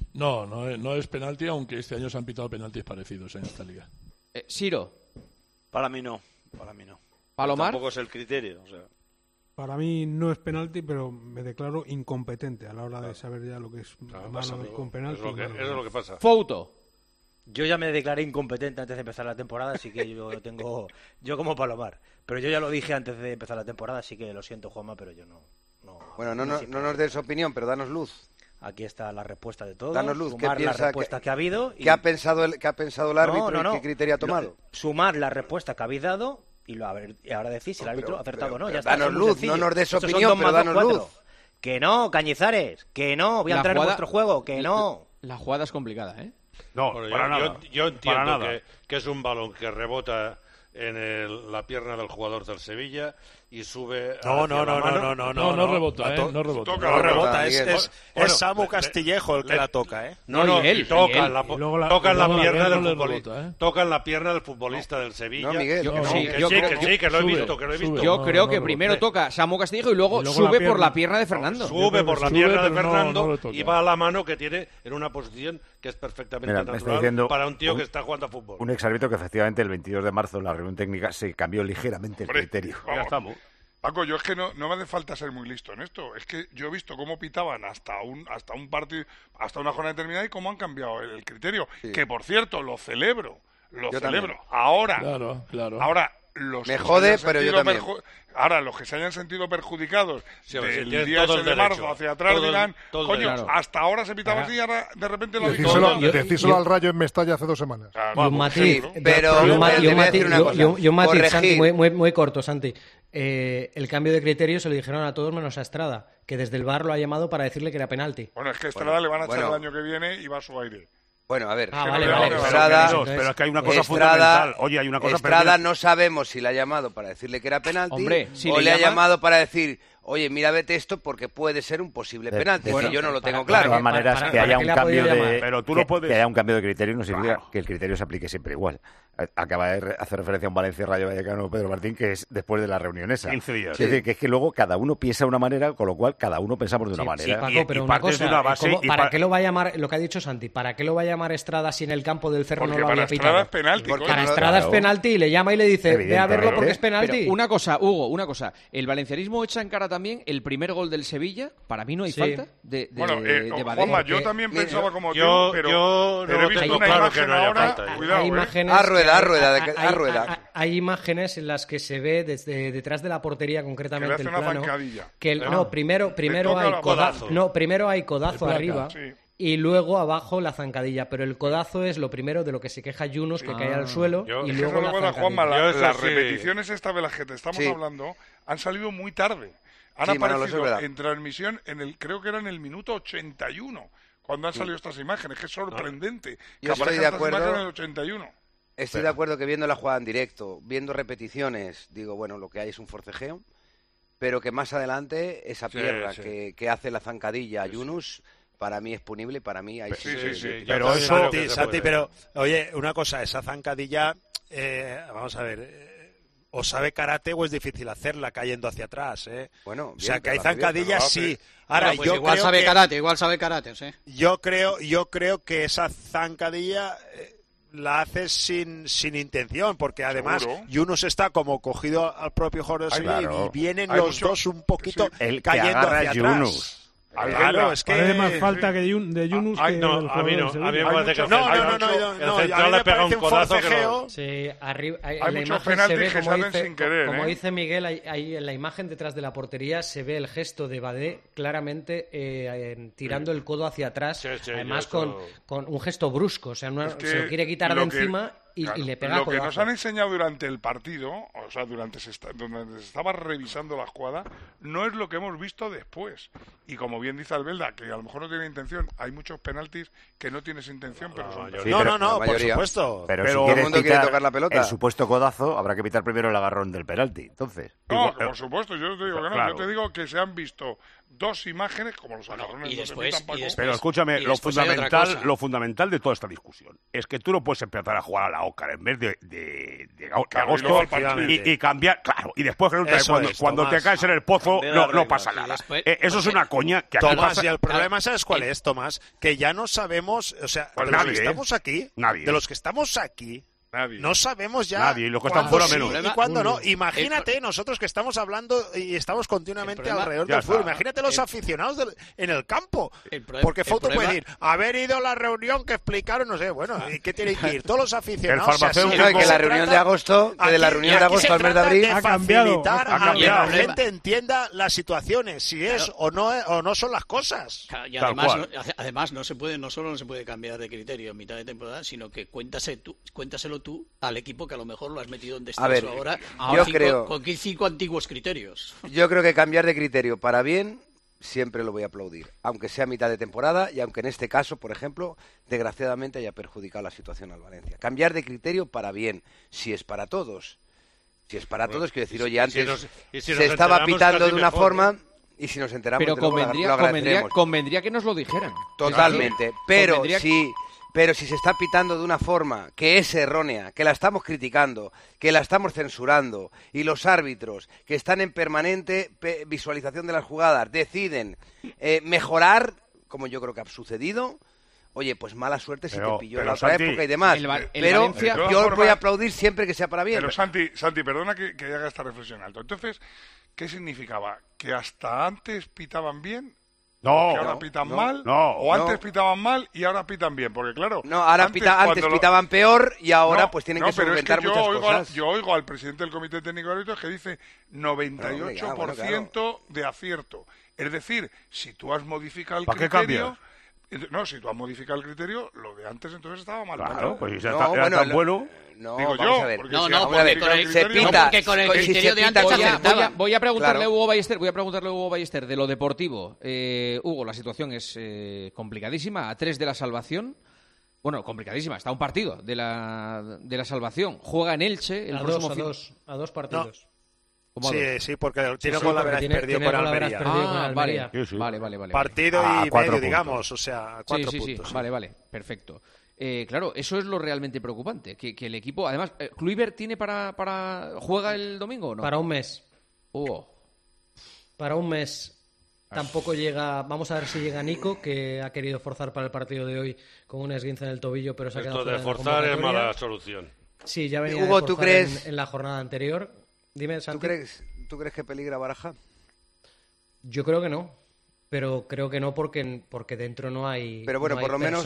No es penalti, aunque este año se han pitado penaltis parecidos en esta liga. Siro. Para mí no. ¿Palomar? Tampoco es el criterio. O sea. Para mí no es penalti, pero me declaro incompetente a la hora de saber ya lo que es mano con penalti. Eso es lo que pasa. Fouto. Yo ya me declaré incompetente antes de empezar la temporada, así que yo como Palomar. Pero yo ya lo dije antes de empezar la temporada, así que lo siento, Juanma, pero yo no. Bueno, no nos des opinión, pero danos luz. Aquí está la respuesta de todos. Danos luz. Sumar las respuestas que ha habido. ¿Qué ha pensado el árbitro y qué criterio ha tomado? Sumar la respuesta que habéis dado y ahora decís si el árbitro ha acertado o no. Ya está, danos luz, no nos des opinión, pero danos luz. Que no, Cañizares, que no, voy a entrar en vuestro juego, que no. La jugada es complicada, ¿eh? No, para nada. Yo entiendo que es un balón que rebota en la pierna del jugador del Sevilla y sube no rebota, no rebota. Es Samu Castillejo el que la toca, toca en la pierna del futbolista, toca en la pierna del futbolista del Sevilla. No, Miguel, que lo he visto, Yo creo que primero toca Samu Castillejo y luego sube por la pierna de Fernando. Sube por la pierna de Fernando y va a la mano que tiene en una posición que es perfectamente natural para un tío que está jugando a fútbol. Un exárbitro que efectivamente el 22 de marzo en la reunión técnica se cambió ligeramente el criterio. Ya estamos. Paco, yo es que no me hace falta ser muy listo en esto. Es que yo he visto cómo pitaban hasta un partido, hasta una jornada determinada y cómo han cambiado el criterio. Sí. Que, por cierto, lo celebro. Yo celebro. Ahora, ahora los me jode, pero yo también. Ahora, los que se hayan sentido perjudicados del día ese de marzo hacia atrás dirán, coño, hasta ahora se pitaba así y ahora de repente lo decíselo al Rayo en Mestalla hace 2 semanas. Y un matiz, un matiz, Santi, muy corto, Santi. El cambio de criterio se lo dijeron a todos menos a Estrada, que desde el VAR lo ha llamado para decirle que era penalti. Bueno, es que a Estrada le van a echar el año que viene y va a su aire. Bueno, a ver, Estrada, pero es que hay una cosa fundamental. Oye, hay una cosa. Estrada no sabemos si le ha llamado para decirle que era penalti o le ha llamado para decir, oye, mira, vete esto porque puede ser un posible penalti. Bueno, yo no lo tengo claro. De todas maneras, que haya un cambio que haya un cambio de criterio no significa que el criterio se aplique siempre igual. Acaba de hacer referencia a un Valencia Rayo Vallecano Pedro Martín, que es después de la reunión esa. 15 días. Es decir, que es que luego cada uno piensa de una manera, con lo cual cada uno pensamos de una manera. Sí, Paco, pero una cosa, ¿para qué lo va a llamar, lo que ha dicho Santi, para qué lo va a llamar Estrada si en el campo del Cerro no lo había pitado? Para Estrada es penalti y le llama y le dice, ve a verlo porque es penalti. Pero una cosa, Hugo, el valencianismo echa en cara también el primer gol del Sevilla. Para mí no hay falta de Badé. Juanma, yo también pensaba como tú, pero he visto una imagen ahora. Cuidado, a rueda. Hay imágenes en las que se ve desde detrás de la portería, concretamente el plano, que primero hay codazo arriba y luego abajo la zancadilla, pero el codazo es lo primero de lo que se queja Yunus, que cae al suelo, y luego la zancadilla. Juanma, las repeticiones estas de las que te estamos hablando han salido muy tarde. Han aparecido en transmisión creo que era en el minuto 81 cuando han salido estas imágenes, que es sorprendente que aparezcan estas imágenes en el 81. Estoy de acuerdo que viendo la jugada en directo, viendo repeticiones, digo, bueno, lo que hay es un forcejeo, pero que más adelante esa pierna que hace la zancadilla a Yunus, para mí es punible, para mí hay... Pero eso... Santi, pero, oye, una cosa, esa zancadilla, vamos a ver... o sabe karate o es difícil hacerla cayendo hacia atrás, Bueno, o sea, que hay zancadillas, sí. Ahora, pues igual sabe karate, sí. Yo creo que esa zancadilla la hace sin intención, porque además Yunus está como cogido al propio Jorge Sevilla y vienen los dos un poquito cayendo hacia atrás. Claro, es que parece más falta de Yunus que a mí no, a mí me parece que el central le pega un codazo que no. Sí, arriba hay muchos penaltis que salen sin querer. Como dice Miguel, ahí en la imagen detrás de la portería se ve el gesto de Badé claramente tirando el codo hacia atrás, además con un gesto brusco, o sea, se lo quiere quitar de encima y le pega lo que nos han enseñado durante el partido, o sea, donde se estaba revisando la jugada, no es lo que hemos visto después. Y como bien dice Albelda, que a lo mejor no tiene intención, hay muchos penaltis que no tienes intención, pero son no, por supuesto. Pero si todo el mundo quiere tocar la pelota. El supuesto codazo, habrá que pitar primero el agarrón del penalti. Entonces, no, por supuesto, yo te digo que no. Claro. Yo te digo que se han visto 2 imágenes, como los agarrones y después, pero escúchame, lo fundamental de toda esta discusión es que tú no puedes empezar a jugar a la Óscar en vez de agosto y cambiar, claro, y después cuando te caes en el pozo no pasa nada. Eso es una coña que aquí Tomás, pasa. y el problema, ¿sabes cuál es, Tomás? Que ya no sabemos, o sea, pues de los que estamos aquí, nadie. De los que estamos aquí, nadie. No sabemos ya. Nadie, y los que están fuera menos. Y cuándo no. Imagínate nosotros que estamos hablando y estamos continuamente alrededor del fútbol. Imagínate los aficionados en el campo. Porque Fouto puede decir, haber ido a la reunión que explicaron, no sé, bueno, ¿y qué tienen que ir? Todos los aficionados. Que la reunión de agosto, que de la reunión de agosto al mes de abril ha cambiado. A que la gente entienda las situaciones, si es o no son las cosas. Y además no solo no se puede cambiar de criterio en mitad de temporada, sino que cuéntaselo tú al equipo que a lo mejor lo has metido en descenso ahora con 5 antiguos criterios. Yo creo que cambiar de criterio para bien siempre lo voy a aplaudir, aunque sea mitad de temporada y aunque en este caso, por ejemplo, desgraciadamente haya perjudicado la situación al Valencia. Cambiar de criterio para bien, si es para todos. Si es para todos, quiero decir, oye, antes se estaba pitando de una forma... Y si nos enteramos, pero convendría que nos lo dijeran. Totalmente, pero si se está pitando de una forma que es errónea, que la estamos criticando, que la estamos censurando, y los árbitros, que están en permanente visualización de las jugadas, deciden mejorar, como yo creo que ha sucedido, oye, pues mala suerte si te pilló en la otra época y demás. Pero yo voy a aplaudir siempre que sea para bien. Pero Santi, perdona que haga esta reflexión alto. Entonces, ¿qué significaba? ¿Que hasta antes pitaban bien? No, que ahora pitan mal, o antes pitaban mal y ahora pitan bien, porque claro... No, ahora antes pitaban peor y ahora pues tienen que solventar muchas cosas. Yo oigo al presidente del Comité Técnico de Árbitros que dice 98% de acierto. Es decir, si tú has modificado el criterio... No, si tú has modificado el criterio, lo de antes entonces estaba mal. Claro, pues ya era tan bueno... No, digo vamos yo, a ver. Porque con el criterio de antes voy a preguntarle a Hugo Ballester de lo deportivo. Hugo, la situación es complicadísima, a 3 de la salvación. Bueno, complicadísima, está un partido de la salvación. Juega en Elche el próximo a dos partidos. Sí, porque tiene gol perdido con Almería. Vale. Partido y medio, digamos, o sea, 4 puntos. Vale, perfecto. Claro, eso es lo realmente preocupante, que el equipo... Además, ¿Kluivert tiene juega el domingo o no? Para un mes. Para un mes. Tampoco llega... Vamos a ver si llega Nico, que ha querido forzar para el partido de hoy con un esguince en el tobillo, pero se ha quedado fuera de forzar es mala solución. Sí, ya venía Hugo, de ¿tú crees en la jornada anterior. Dime, Santi. ¿Tú crees que peligra Baraja? Yo creo que no. Pero creo que no porque dentro no hay, pero bueno, por lo menos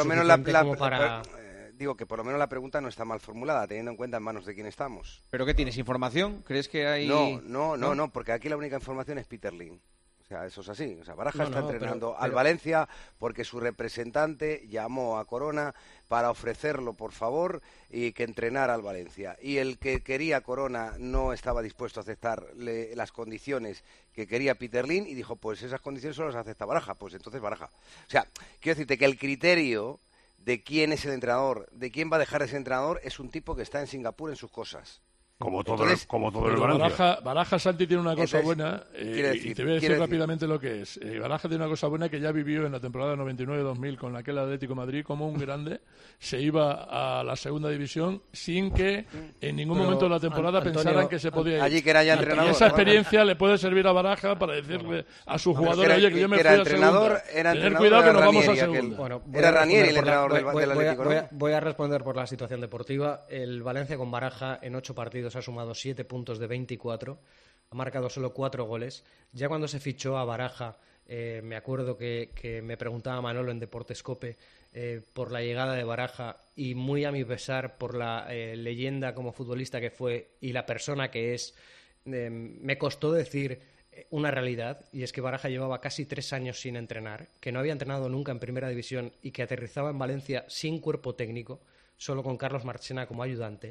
digo que por lo menos la pregunta no está mal formulada, teniendo en cuenta en manos de quién estamos. ¿Pero qué tienes? ¿Información? ¿Crees que hay...? No, porque aquí la única información es Peter Lim. O sea, eso es así. O sea, Baraja está entrenando al Valencia porque su representante llamó a Corona para ofrecerlo, por favor, y que entrenara al Valencia. Y el que quería Corona no estaba dispuesto a aceptar las condiciones que quería Peter Lim y dijo, pues esas condiciones solo las acepta Baraja. Pues entonces Baraja. O sea, quiero decirte que el criterio de quién es el entrenador, de quién va a dejar ese entrenador, es un tipo que está en Singapur en sus cosas. Como todo el Valencia. Baraja, Santi, tiene una cosa buena, y te voy a decir rápidamente lo que es. Baraja tiene una cosa buena que ya vivió en la temporada 99-2000 con aquel Atlético de Madrid, como un grande se iba a la segunda división sin que en ningún momento de la temporada pensaran que se podía ir. Allí que era ya entrenador. Y esa experiencia le puede servir a Baraja para decirle a su jugador, oye, que yo me fui a segunda. Tener cuidado que nos vamos a segunda. Era Ranieri el entrenador del Atlético. Voy a responder por la situación deportiva. El Valencia con Baraja en 8 partidos ha sumado 7 puntos de 24, ha marcado solo 4 goles. Ya cuando se fichó a Baraja, me acuerdo que me preguntaba Manolo en Deportescope por la llegada de Baraja, y muy a mi pesar por la leyenda como futbolista que fue y la persona que es, me costó decir una realidad, y es que Baraja llevaba casi 3 años sin entrenar, que no había entrenado nunca en primera división y que aterrizaba en Valencia sin cuerpo técnico, solo con Carlos Marchena como ayudante,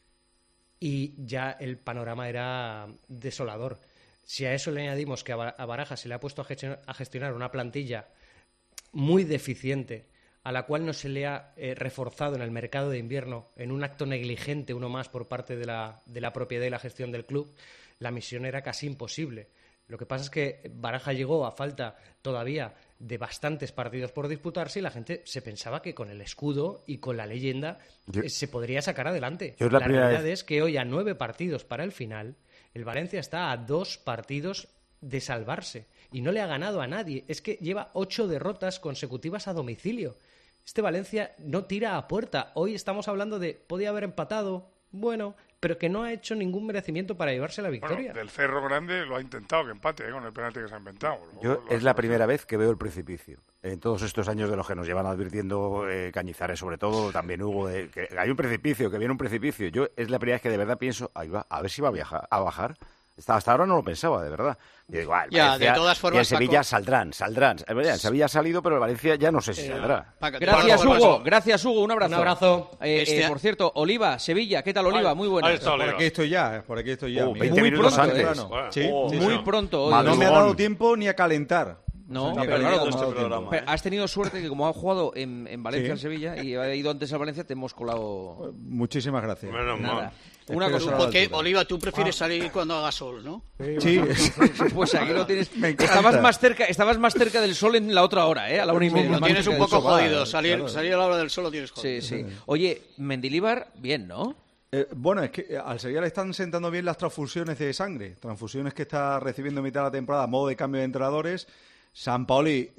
y ya el panorama era desolador. Si a eso le añadimos que a Baraja se le ha puesto a gestionar una plantilla muy deficiente, a la cual no se le ha reforzado en el mercado de invierno, en un acto negligente, uno más por parte de la propiedad y la gestión del club, la misión era casi imposible. Lo que pasa es que Baraja llegó a falta todavía de bastantes partidos por disputarse y la gente se pensaba que con el escudo y con la leyenda se podría sacar adelante. La realidad es que hoy, a 9 partidos para el final, el Valencia está a 2 partidos de salvarse y no le ha ganado a nadie. Es que lleva 8 derrotas consecutivas a domicilio. Este Valencia no tira a puerta. Hoy estamos hablando de podía haber empatado, bueno, pero que no ha hecho ningún merecimiento para llevarse la victoria. Bueno, del Cerro Grande lo ha intentado que empate con el penalti que se ha inventado. Es la primera vez que veo el precipicio. En todos estos años de los que nos llevan advirtiendo Cañizares, sobre todo, también Hugo, que hay un precipicio, que viene un precipicio. Es la primera vez que de verdad pienso, ahí va, a ver si va a bajar. Hasta ahora no lo pensaba, de verdad. Digo, igual, ya, Valencia, de todas formas, y en Sevilla Paco, saldrán. En Sevilla ha salido, pero el Valencia ya no sé si saldrá. Gracias, Hugo. Gracias, Hugo. Un abrazo. Un abrazo. Por cierto, Oliva, Sevilla. ¿Qué tal, Oliva? Muy buenas. Por aquí estoy ya. 20 minutos antes. Sí, muy pronto hoy. No me ha dado tiempo ni a calentar. No, pero claro, has tenido suerte que como ha jugado en Valencia, en Sevilla, y ha ido antes a Valencia, te hemos colado. Muchísimas gracias. Nada. Una cosa. Porque, Oliva, tú prefieres salir cuando haga sol, ¿no? Sí. Pues aquí lo tienes. Estabas más cerca del sol en la otra hora, a la 1:30. Lo tienes un poco jodido. Salir a la hora del sol lo tienes jodido. Sí. Oye, Mendilibar, bien, ¿no? Bueno, es que al Sevilla le están sentando bien las transfusiones de sangre. Transfusiones que está recibiendo en mitad de la temporada a modo de cambio de entrenadores. Sampaoli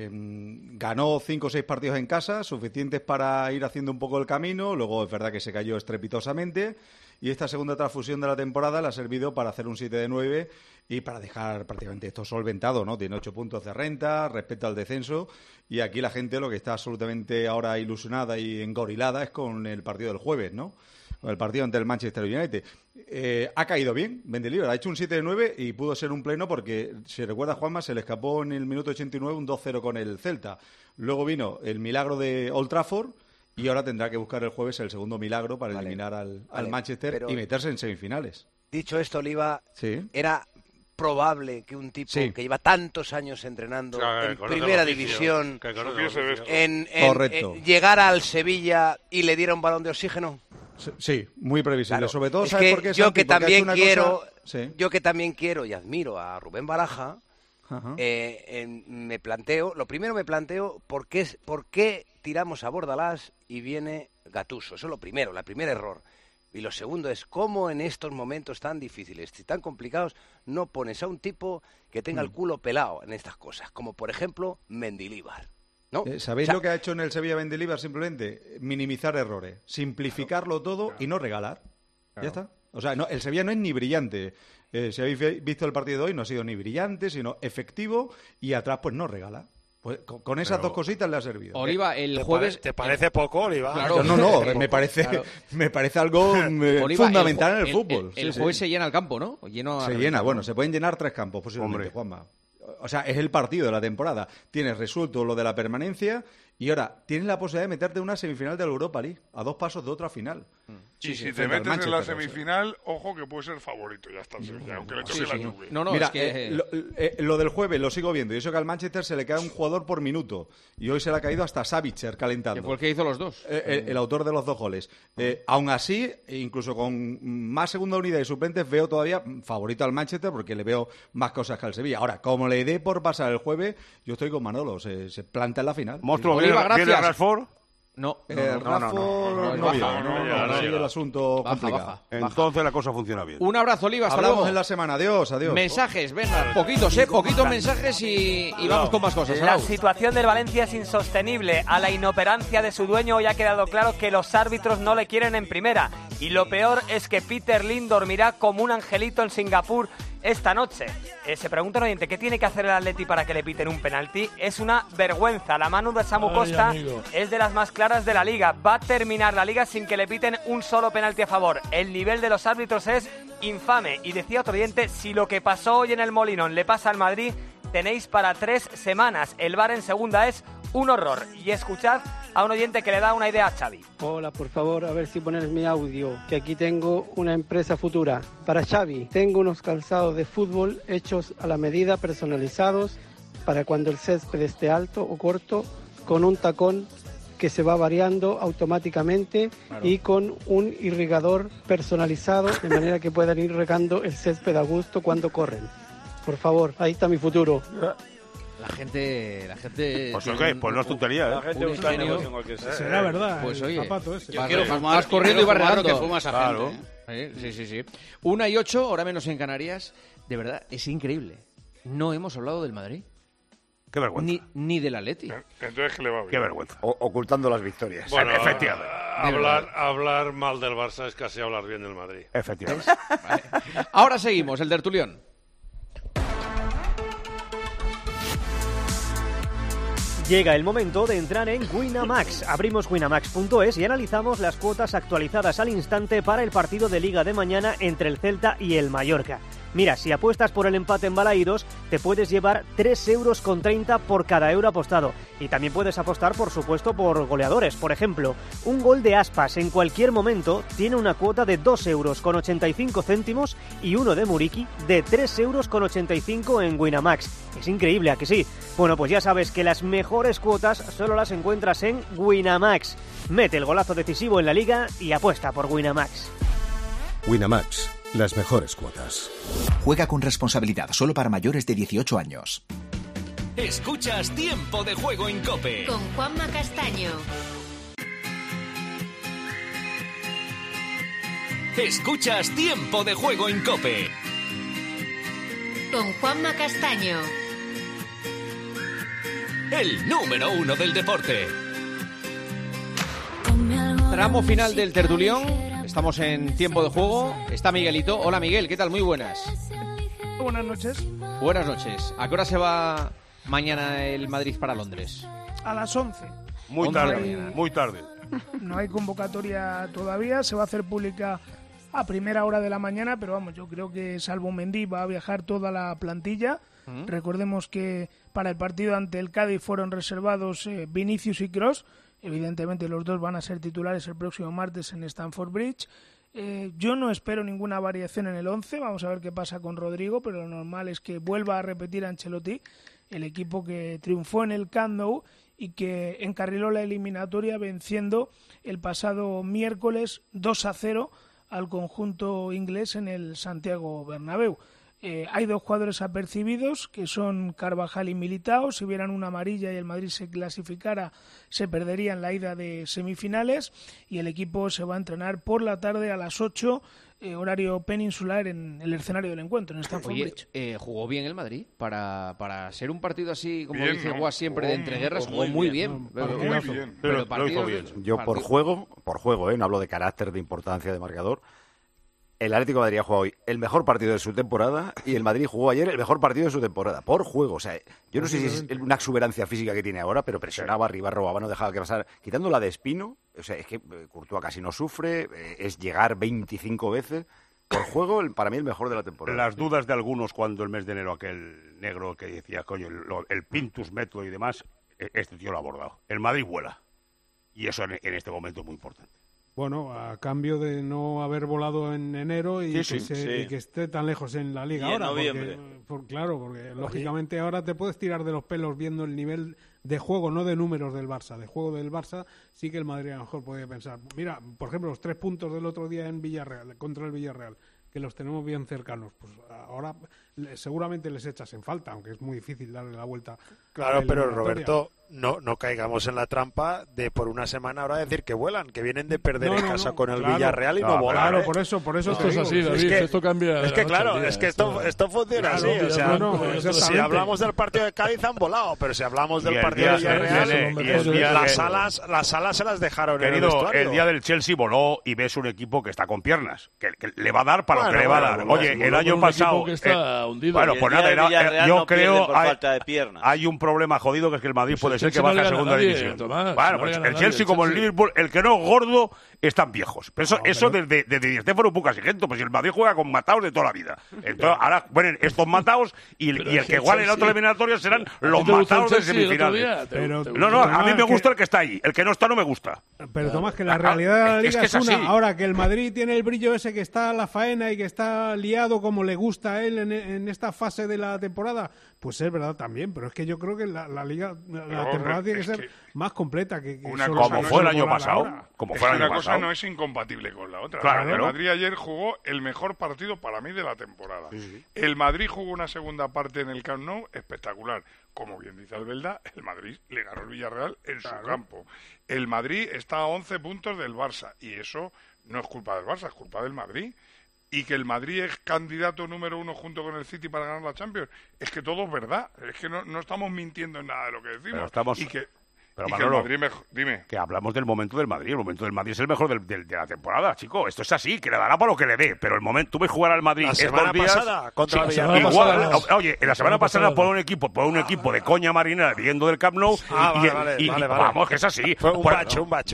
ganó 5 o 6 partidos en casa, suficientes para ir haciendo un poco el camino. Luego es verdad que se cayó estrepitosamente. Y esta segunda transfusión de la temporada le ha servido para hacer un 7 de 9 y para dejar prácticamente esto solventado, ¿no? Tiene 8 puntos de renta respecto al descenso. Y aquí la gente lo que está absolutamente ahora ilusionada y engorilada es con el partido del jueves, ¿no? El partido ante el Manchester United. Ha caído bien, Mendilibar, ha hecho un 7 de 9 y pudo ser un pleno porque, si recuerda Juanma, se le escapó en el minuto 89 un 2-0 con el Celta. Luego vino el milagro de Old Trafford y ahora tendrá que buscar el jueves el segundo milagro para eliminar al Manchester y meterse en semifinales. Dicho esto, Oliva, era probable que un tipo que lleva tantos años entrenando en primera división llegara al Sevilla y le diera un balón de oxígeno. Sí, muy previsible. Claro. Sobre todo, ¿sabes por qué? Yo que también quiero y admiro a Rubén Baraja, me planteo por qué tiramos a Bordalás y viene Gattuso. Eso es lo primero, el primer error. Y lo segundo es cómo en estos momentos tan difíciles y tan complicados no pones a un tipo que tenga el culo pelado en estas cosas, como por ejemplo Mendilibar. ¿No? ¿Sabéis lo que ha hecho en el Sevilla Mendilibar? Simplemente minimizar errores, simplificarlo todo y no regalar. Ya está. O sea, el Sevilla no es ni brillante. Si habéis visto el partido de hoy, no ha sido ni brillante, sino efectivo y atrás pues no regala. Pues con esas dos cositas le ha servido. Oliva, el jueves... ¿Te parece poco, Oliva? Claro. No, me parece algo Oliva, fundamental en el fútbol. El jueves se llena el campo, ¿no? Se llena, bueno, se pueden llenar 3 campos posiblemente, Juanma. O sea, es el partido de la temporada. Tienes resuelto lo de la permanencia y ahora tienes la posibilidad de meterte en una semifinal de la Europa League, a 2 pasos de otra final. Y si te metes en la semifinal, ojo que puede ser favorito, ya está, aunque le toque la Juve. Mira, es que... lo del jueves lo sigo viendo, y eso que al Manchester se le cae un jugador por minuto, y hoy se le ha caído hasta Savitzer calentando. Que fue el que hizo los dos. El autor de los 2 goles. Aún así, incluso con más segunda unidad y suplentes, veo todavía favorito al Manchester, porque le veo más cosas que al Sevilla. Ahora, como le dé por pasar el jueves, yo estoy con Manolo, se planta en la final. Monstruo, ¿viene Rashford? No, no viene el asunto complicado. Entonces la cosa funciona bien. Un abrazo, Oliva, hasta Hablamos luego. En la semana, adiós. Mensajes, venga, poquitos mensajes y vamos con más cosas. La situación del Valencia es insostenible. A la inoperancia de su dueño hoy ha quedado claro que los árbitros no le quieren en primera. Y lo peor es que Peter Lim dormirá como un angelito en Singapur esta noche. Se pregunta un oyente, ¿qué tiene que hacer el Atleti para que le piten un penalti? Es una vergüenza. La mano de Samu Costa es de las más claras de la Liga. Va a terminar la Liga sin que le piten un solo penalti a favor. El nivel de los árbitros es infame. Y decía otro oyente, si lo que pasó hoy en el Molinón le pasa al Madrid, tenéis para 3 semanas. El bar en segunda es un horror. Y escuchad a un oyente que le da una idea a Xavi. Hola, por favor, a ver si pones mi audio, que aquí tengo una empresa futura. Para Xavi, tengo unos calzados de fútbol hechos a la medida, personalizados, para cuando el césped esté alto o corto, con un tacón que se va variando automáticamente y con un irrigador personalizado, de manera que puedan ir regando el césped a gusto cuando corren. Por favor, ahí está mi futuro. La gente... Pues ok, pues no es tontería, ¿eh? La gente busca negocio en cualquier sitio. Será verdad, pues oye, zapato ese. Yo quiero fumar, vas corriendo y vas regando. Que fuma esa claro. gente, Sí. 1:08, hora menos en Canarias. De verdad, es increíble. No hemos hablado del Madrid. Qué vergüenza. Ni del Atleti. Entonces, ¿qué le va bien? Qué vergüenza. Ocultando las victorias. Bueno, efectivamente. Hablar mal del Barça es casi hablar bien del Madrid. Efectivamente. Vale. Ahora seguimos, el tertulión. Llega el momento de entrar en Winamax. Abrimos winamax.es y analizamos las cuotas actualizadas al instante para el partido de Liga de mañana entre el Celta y el Mallorca. Mira, si apuestas por el empate en Balaídos, te puedes llevar 3,30 € por cada euro apostado. Y también puedes apostar, por supuesto, por goleadores. Por ejemplo, un gol de Aspas en cualquier momento tiene una cuota de 2,85 € y uno de Muriqui de 3,85 € en Winamax. Es increíble, ¿a que sí? Bueno, pues ya sabes que las mejores cuotas solo las encuentras en Winamax. Mete el golazo decisivo en la Liga y apuesta por Winamax. Winamax. Las mejores cuotas. Juega con responsabilidad, solo para mayores de 18 años. Escuchas Tiempo de Juego en COPE. Con Juanma Castaño. Escuchas Tiempo de Juego en COPE. Con Juanma Castaño. El número 1 del deporte. Tramo final del tertulión. Estamos en Tiempo de Juego. Está Miguelito. Hola, Miguel. ¿Qué tal? Muy buenas. Buenas noches. Buenas noches. ¿A qué hora se va mañana el Madrid para Londres? A las 11. Muy tarde. No hay convocatoria todavía. Se va a hacer pública a primera hora de la mañana, pero vamos, yo creo que salvo Mendy va a viajar toda la plantilla. Recordemos que para el partido ante el Cádiz fueron reservados Vinicius y Kroos. Evidentemente los dos van a ser titulares el próximo martes en Stamford Bridge. Yo no espero ninguna variación en el 11, vamos a ver qué pasa con Rodrigo, pero lo normal es que vuelva a repetir Ancelotti, el equipo que triunfó en el Camp Nou y que encarriló la eliminatoria venciendo el pasado miércoles 2-0 al conjunto inglés en el Santiago Bernabéu. Hay dos jugadores apercibidos, que son Carvajal y Militao. Si vieran una amarilla y el Madrid se clasificara, se perderían la ida de semifinales. Y el equipo se va a entrenar por la tarde a las 8, horario peninsular, en el escenario del encuentro, en Stamford Bridge. ¿Jugó bien el Madrid? Para ser un partido así, como bien, dice Guas siempre, de entreguerras, jugó muy bien. Pero lo hizo bien. Yo por juego, no hablo de carácter, de importancia, de marcador. El Atlético de Madrid ha jugado hoy el mejor partido de su temporada y el Madrid jugó ayer el mejor partido de su temporada, por juego. O sea, yo no sé si es una exuberancia física que tiene ahora, pero presionaba arriba, robaba, no dejaba que pasara. Quitando la de Espino, o sea, es que Courtois casi no sufre, es llegar 25 veces. Por juego, para mí el mejor de la temporada. Las dudas de algunos cuando el mes de enero aquel negro que decía, coño, el Pintus método y demás, este tío lo ha abordado. El Madrid vuela. Y eso en este momento es muy importante. Bueno, a cambio de no haber volado en enero y que esté tan lejos en la Liga y ahora. En noviembre. Porque lógicamente ahora te puedes tirar de los pelos viendo el nivel de juego, no de números del Barça. De juego del Barça sí que el Madrid a lo mejor puede pensar. Mira, por ejemplo, los 3 puntos del otro día en Villarreal, contra el Villarreal, que los tenemos bien cercanos. Pues ahora seguramente les echas en falta, aunque es muy difícil darle la vuelta. Claro, pero Roberto, no caigamos en la trampa de por una semana ahora decir que vuelan, que vienen de perder en casa con el Villarreal y no volan. Claro, por eso esto es así, David, esto cambia. Es que claro, es que esto funciona así. O sea, si hablamos del partido de Cádiz han volado, pero si hablamos del partido de Villarreal, las alas se las dejaron en el vestuario. El día del Chelsea voló y ves un equipo que está con piernas, que le va a dar para lo que le va a dar. Oye, el año pasado hundido. Bueno, pues nada, yo creo falta de piernas. Hay un problema jodido, que es que el Madrid puede ser que baje a segunda división. Tomás, bueno, pues el Chelsea como el Liverpool, el que no es gordo, están viejos. Pero eso desde Di Stéfano Pucas y gente, pues el Madrid juega con mataos de toda la vida. Entonces ahora ponen estos mataos y el que igual en la otra eliminatoria serán los mataos de semifinales. No, a mí me gusta el que está ahí. El que no está no me gusta. Pero Tomás, que la realidad de la Liga es una. Ahora que el Madrid tiene el brillo ese, que está a la faena y que está liado como le gusta a él en esta fase de la temporada, pues es verdad también, pero es que yo creo que la Liga, la temporada tiene que ser más completa que como fue el año pasado. Una cosa no es incompatible con la otra. Claro, el Madrid ayer jugó el mejor partido para mí de la temporada. Sí. El Madrid jugó una segunda parte en el Camp Nou espectacular. Como bien dice Albelda, el Madrid le ganó el Villarreal en su campo. El Madrid está a 11 puntos del Barça, y eso no es culpa del Barça, es culpa del Madrid. Y que el Madrid es candidato número 1 junto con el City para ganar la Champions, es que todo es verdad. Es que no estamos mintiendo en nada de lo que decimos. Pero Manolo, dime. Que hablamos del momento del Madrid. El momento del Madrid es el mejor de la temporada, chico. Esto es así, que le dará para lo que le dé. Pero el momento, tú ves jugar al Madrid la semana pasada contra el Villarreal. Oye, en la semana pasada por un equipo de coña marinera viendo del Camp Nou. Vale. Vamos, que es así. Fue un bache.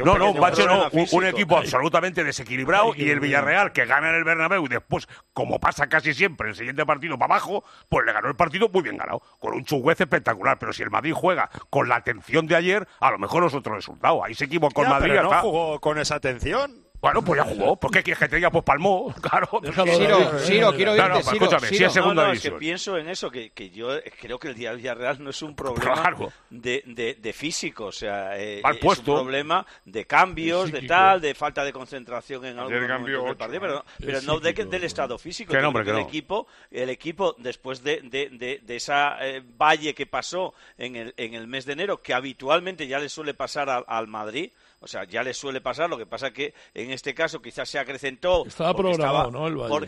Un equipo absolutamente desequilibrado. Y el Villarreal, que gana en el Bernabéu y después, como pasa casi siempre, el siguiente partido para abajo, pues le ganó el partido muy bien ganado. Con un chugüez espectacular. Pero si el Madrid juega con la atención de ayer, a lo mejor es otro resultado. Ahí se equivocó el Madrid. Pero no jugó con esa atención. Bueno, pues ya jugó. ¿Por qué quieres que te diga? Pues palmó. Claro. Ciro, quiero oírte. Escúchame, si es segunda división. Es que pienso en eso, que yo creo que el día del Villarreal no es un problema de físico. O sea, es un problema de cambios, de tal, de falta de concentración en algún momento del partido, pero no del estado físico. El equipo, después de esa valle que pasó en el mes de enero, que habitualmente ya le suele pasar al Madrid. O sea, ya le suele pasar, lo que pasa que en este caso quizás se acrecentó. Estaba programado, ¿no? El Valle.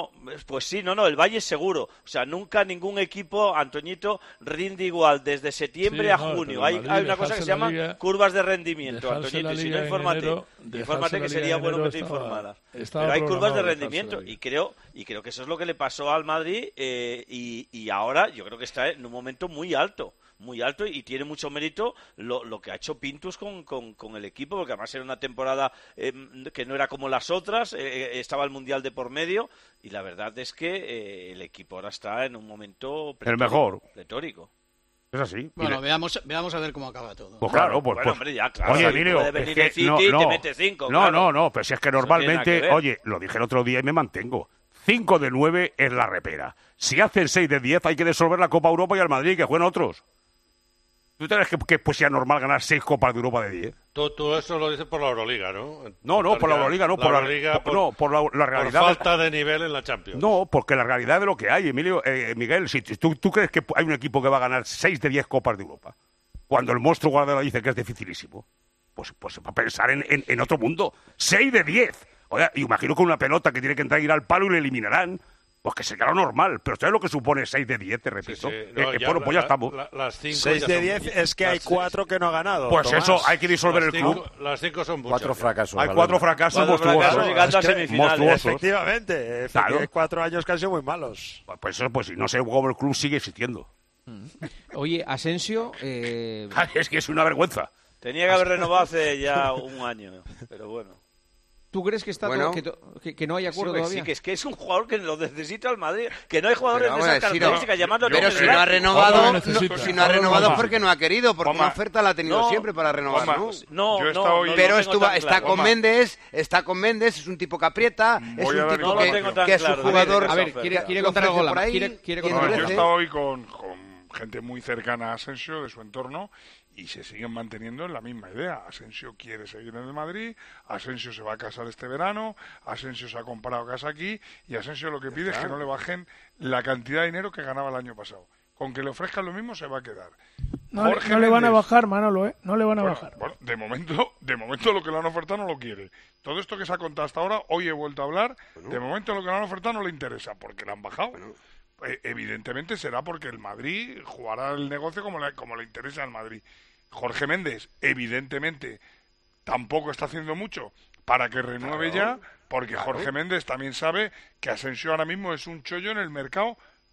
El Valle es seguro. O sea, nunca ningún equipo, Antoñito, rinde igual desde septiembre a junio. Hay una cosa que se llama curvas de rendimiento, Antoñito, y si no, infórmate que sería bueno que te informaras. Pero hay curvas de rendimiento y creo que eso es lo que le pasó al Madrid y ahora yo creo que está en un momento muy alto y tiene mucho mérito lo que ha hecho Pintus con el equipo, porque además era una temporada que no era como las otras, estaba el Mundial de por medio, y la verdad es que el equipo ahora está en un momento el mejor pletórico. Es así. Bueno, veamos a ver cómo acaba todo. Pues claro, hombre, ya, claro. Oye, Emilio, puede venir el City y te mete 5. No, pero si es que normalmente, oye, lo dije el otro día y me mantengo. 5 de 9 es la repera. Si hacen 6 de 10 hay que disolver la Copa Europa y al Madrid, que jueguen otros. ¿Tú crees que pues sea normal ganar 6 Copas de Europa de 10? Tú eso lo dices por la Euroliga, ¿no? No, por la Euroliga, no. Por la realidad. Por falta de nivel en la Champions. No, porque la realidad de lo que hay, Emilio, Miguel, si tú crees que hay un equipo que va a ganar 6 de 10 Copas de Europa, cuando el monstruo Guardiola dice que es dificilísimo, pues va a pensar en otro mundo. 6 de 10. Oye, imagino con una pelota que tiene que entrar y ir al palo y le eliminarán. Pues que sería lo normal, pero ¿sabes lo que supone 6 de 10, te repito? Pues ya estamos. 6 de 10 es que hay 4 que no ha ganado. Pues Tomás, eso, hay que disolver el club. Las 5 son muchas. 4 fracasos. Hay 4 fracasos monstruosos. Efectivamente, claro. Hay 4 años que han sido muy malos. Pues no sé cómo el club sigue existiendo. Oye, Asensio... Es que es una vergüenza. Tenía que haber renovado hace ya un año, pero bueno. ¿Tú crees que está que no hay acuerdo todavía? Sí, que es un jugador que lo necesita el Madrid, que no hay jugadores de esas características llamando. Pero si no ha renovado porque no ha querido, porque una oferta la ha tenido siempre para renovar, ¿no? Pero está con Méndez, es un tipo que aprieta, es un tipo que es un jugador. A ver, quiere contar algo por ahí. Yo he estado hoy con gente muy cercana a Asensio, de su entorno, y se siguen manteniendo en la misma idea. Asensio quiere seguir en el Madrid, Asensio se va a casar este verano, Asensio se ha comprado casa aquí, y Asensio lo que pide es que no le bajen la cantidad de dinero que ganaba el año pasado. Con que le ofrezcan lo mismo se va a quedar. No le van a bajar, Manolo, no le van a bajar. Bueno, de momento lo que le han ofertado no lo quiere. Todo esto que se ha contado hasta ahora, hoy he vuelto a hablar, de momento lo que le han ofertado no le interesa, porque le han bajado. Evidentemente será porque el Madrid jugará el negocio como le interesa al Madrid. Jorge Méndez, evidentemente, tampoco está haciendo mucho para que renueve ya, porque Jorge Méndez también sabe que Asensio ahora mismo es un chollo en el mercado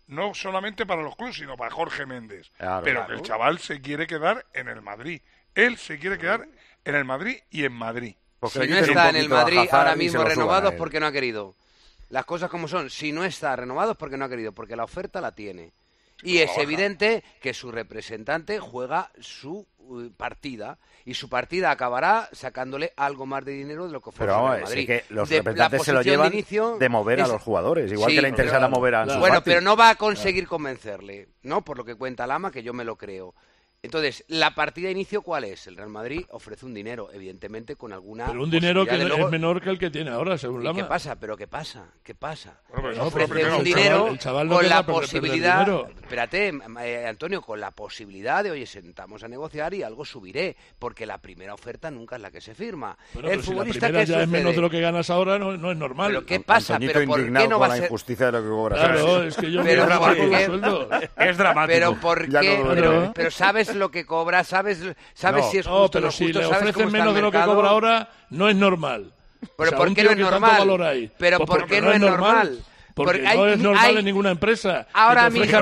no solamente para los clubes, sino para Jorge Méndez. Claro, pero que el chaval se quiere quedar en el Madrid. Él se quiere quedar en el Madrid y en Madrid. Porque si no está en el Madrid ahora mismo renovado es porque no ha querido. Las cosas como son. Si no está renovado es porque no ha querido, porque la oferta la tiene. Y es evidente que su representante juega su partida y su partida acabará sacándole algo más de dinero de lo que ofrece el Madrid. Es que los representantes se lo llevan de mover a los jugadores, igual que le interesa mover a Ansu Fati. Bueno, pero no va a conseguir convencerle, ¿no? Por lo que cuenta Lama, que yo me lo creo. Entonces, ¿la partida de inicio cuál es? El Real Madrid ofrece un dinero, evidentemente, con alguna... Pero un dinero que es menor que el que tiene ahora, según Lama. ¿Qué pasa? ¿Pero qué pasa? ¿Qué pasa? Bueno, ofrece un dinero con la posibilidad... Espérate, Antonio, con la posibilidad de, oye, sentamos a negociar y algo subiré, porque la primera oferta nunca es la que se firma. Bueno, el futbolista si la primera ya es menos de lo que ganas ahora, no es normal. ¿Pero qué pasa? Antoñito, ¿Pero por qué no va a ser...? La injusticia de lo que cobras. Claro, es que yo me ¿por qué? Sueldo. Es dramático. ¿Pero por qué? Pero ¿sabes lo que cobra? ¿Sabes si es justo o pero no si justo? le ¿Sabes ofrecen menos de lo que cobra ahora, no es normal. ¿Pero por qué no es normal? ¿Pero por qué no es normal? Porque no es normal en ninguna empresa. Ahora mismo,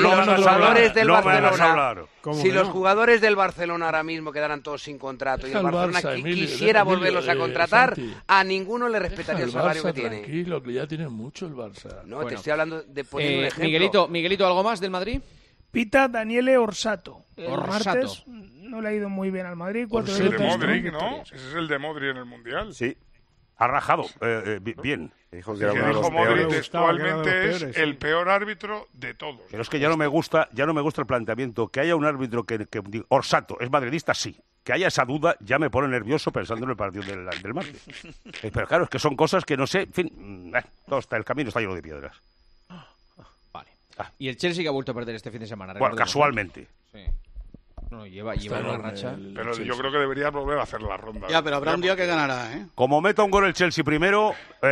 si los jugadores del Barcelona ahora mismo quedaran todos sin contrato y el Barcelona quisiera volverlos a contratar, a ninguno le respetaría el salario que tiene. Tranquilo, que ya tiene mucho el Barça. No, te estoy hablando de poner un ejemplo. Miguelito, ¿algo más del Madrid? Pita Daniele Orsato. El martes no le ha ido muy bien al Madrid. Es el de Modric, ¿no? Ese es el de Modric en el Mundial. Sí. Ha rajado. Bien. Dijo Modric textualmente es el peor árbitro de todos. Pero es que ya no me gusta el planteamiento. Que haya un árbitro que Orsato es madridista, sí. Que haya esa duda ya me pone nervioso pensando en el partido del martes. Pero claro, es que son cosas que no sé. En fin, el camino está lleno de piedras. Y el Chelsea que ha vuelto a perder este fin de semana. Bueno, casualmente. Sí. No, lleva una racha. Pero yo creo que debería volver a hacer la ronda. Ya, pero habrá un día que ganará, ¿eh? Como meta un gol el Chelsea primero,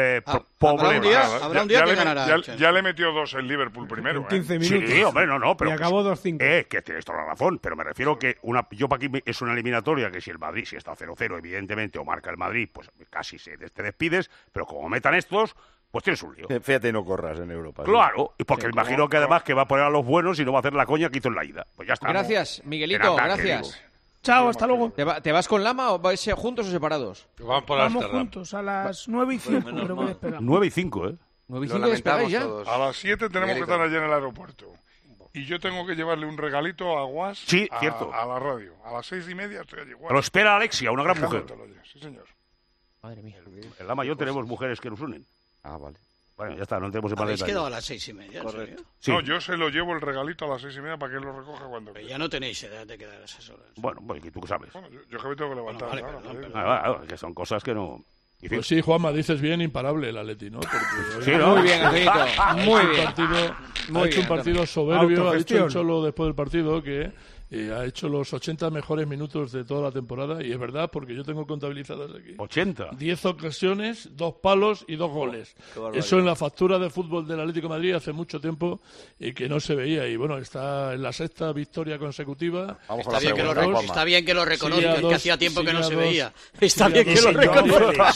habrá un día que ganará. Ya le metió 2 el Liverpool primero. En 15 minutos. Sí, hombre, no. Pero y acabó 2-5. Que tienes toda la razón, pero me refiero que yo para aquí es una eliminatoria que si el Madrid, si está 0-0, evidentemente, o marca el Madrid, pues casi te despides, pero como metan estos... Pues tienes un lío. Fíjate, no corras en Europa. Claro, y porque imagino que además que va a poner a los buenos y no va a hacer la coña que hizo en la ida. Pues ya está. Gracias, Miguelito, gracias. Chao, hasta luego. ¿Te vas con Lama o vais juntos o separados? Vamos juntos, a las 9:05 creo que despegamos. 9:05, ¿eh? 9:05 despegáis ya. A las 7 tenemos que estar allí en el aeropuerto. Y yo tengo que llevarle un regalito a Guas cierto. A la radio. A las 6:30 estoy allí. Lo espera Alexia, una gran mujer. Sí, señor. Madre mía. En Lama y yo tenemos mujeres que nos unen. Ah, vale. Bueno, ya está, no tenemos más detalles. ¿Habéis quedado a las 6:30? Correcto. Sí. No, yo se lo llevo el regalito a las 6:30 para que él lo recoja cuando quiera. Ya no tenéis edad de quedar a esas horas. Bueno, ¿tú qué sabes? Bueno, yo que me tengo que levantar. Que son cosas que no... Pues sí, Juanma, dices bien, imparable el Atleti, ¿no? Porque sí, ¿no? Muy bien, Angelito. Muy bien. Ha hecho un partido soberbio. Ha dicho el Cholo después del partido que ha hecho los 80 mejores minutos de toda la temporada, y es verdad, porque yo tengo contabilizadas aquí. 80. 10 ocasiones, 2 palos y 2 goles. Eso en la factura de fútbol del Atlético de Madrid hace mucho tiempo y que no se veía. Y bueno, está en la 6ª victoria consecutiva. Está bien que lo reconozcas, que hacía tiempo que no se veía. Está bien que lo reconozcas.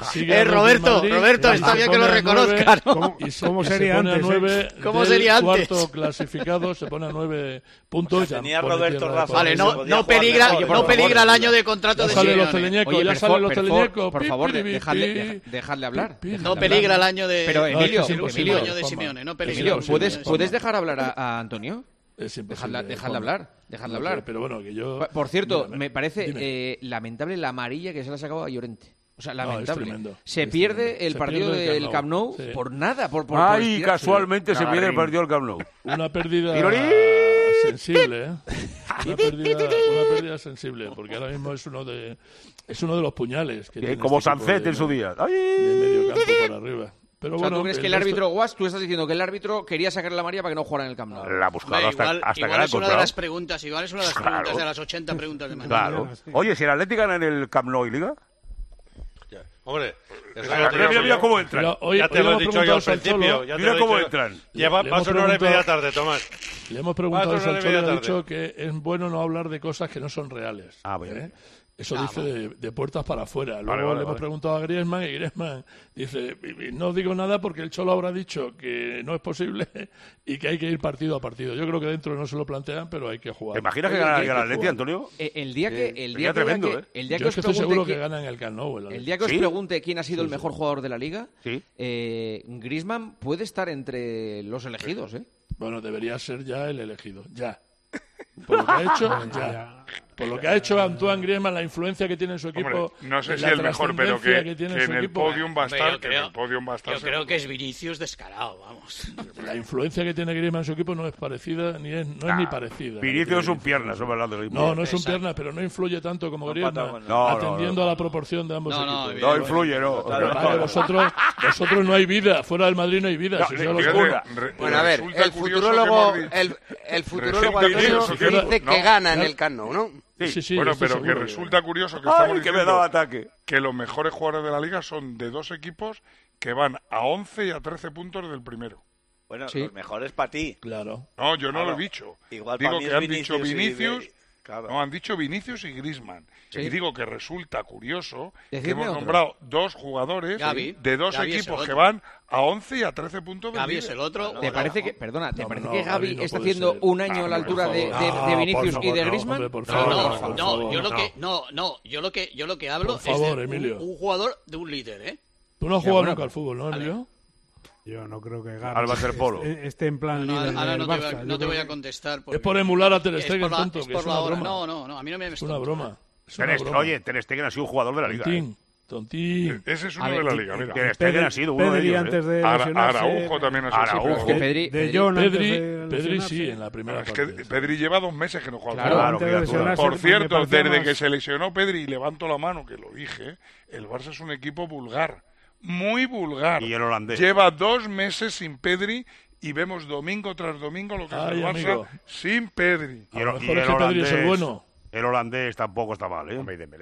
Roberto, está bien que lo reconozcas. ¿Cómo sería antes? ¿Cómo sería antes? Cuarto clasificado se pone a 9 puntos. Vale, no peligra el año de contrato de Simeone. Por favor, dejadle hablar. No peligra el año de... Pero Emilio, de Simeone, no peligra. ¿Puedes dejar hablar a Antonio? Dejadle hablar. Pero bueno, que yo... Por cierto, me parece lamentable la amarilla que se le ha sacado a Llorente. O sea, lamentable. Se pierde el partido del Camp Nou por nada. Ay, casualmente se pierde el partido del Camp Nou. Una pérdida sensible, ¿eh? Una pérdida sensible, porque ahora mismo es uno de los puñales. Que como Sancet en su día. De medio campo para arriba. Pero ¿tú crees que el árbitro Guas, tú estás diciendo que el árbitro quería sacarle la amarilla para que no jugara en el Camp Nou? La ha buscado hasta que la ha es una de las preguntas, igual es una de las preguntas de las 80 preguntas de mañana. Claro. Oye, si el Atlético gana en el Camp Nou y Liga... Hombre, mira cómo entran. Ya te lo he dicho yo al principio. Mira cómo entran. Vas una hora y media tarde, Tomás. Le hemos preguntado a Cholo y ha dicho que es bueno no hablar de cosas que no son reales. Bien. Eso dice de puertas para afuera. Luego le hemos preguntado a Griezmann y Griezmann dice, no digo nada porque el Cholo habrá dicho que no es posible y que hay que ir partido a partido. Yo creo que dentro no se lo plantean, pero hay que jugar. ¿Te imaginas que gana el Atleti, Antonio? El día que tremendo, yo estoy seguro que gana en el Camp Nou. El día que os pregunte quién ha sido el mejor jugador de la Liga, Griezmann puede estar entre los elegidos, ¿eh? Bueno, debería ser ya el elegido, ya. Por lo que ha hecho, por lo que ha hecho Antoine Griezmann, la influencia que tiene en su equipo. Hombre, no sé si el mejor, pero que en el podium va a estar. Yo creo que es Vinicius descarado, vamos. La influencia que tiene Griezmann en su equipo no es parecida, no es ni parecida. Vinicius es un pierna, estamos hablando de No es un pierna, pero no influye tanto como Griezmann, atendiendo a la proporción de ambos equipos. No influye, no. Vale, vosotros no hay vida, fuera del Madrid no hay vida. Bueno, a ver, el futurólogo dice que gana en el Camp Nou, ¿no? Sí, bueno, pero que resulta curioso que estamos diciendo que los mejores jugadores de la Liga son de dos equipos que van a 11 y a 13 puntos del primero. Bueno, los mejores para ti. Claro. No, yo no lo he dicho. Igual digo que han dicho Vinicius. No, han dicho Vinicius y Griezmann. Y digo que resulta curioso que hemos nombrado dos jugadores de dos equipos que van a 11 y a 13 puntos. Gavi es el otro. ¿Te parece que, ¿te parece que Gavi está haciendo un año a la altura de Vinicius y de Griezmann? Yo lo que hablo es de un jugador de un líder, ¿eh? Tú no has jugado nunca al fútbol, ¿no, Emilio? Yo no creo que Gavi al waterpolo esté en plan líder. Ahora no te voy a contestar. Es por emular a Ter Stegen, tonto, que es una broma. No, a mí no me es una broma. Oye, Ter Stegen ha sido un jugador de la Liga. Tontín. Ese es uno de la Liga, mira. Ter Stegen ha sido uno de ellos. Antes de Araujo también ha sido. Pedri sí, en la primera parte. Es que Pedri lleva 2 meses que no juega. Claro, por cierto, desde que se lesionó Pedri, y levanto la mano, que lo dije, el Barça es un equipo vulgar. Muy vulgar. Y el holandés. Lleva 2 meses sin Pedri y vemos domingo tras domingo lo que es el Barça sin Pedri. Y el Pedri es el bueno. El holandés tampoco está mal, ¿eh?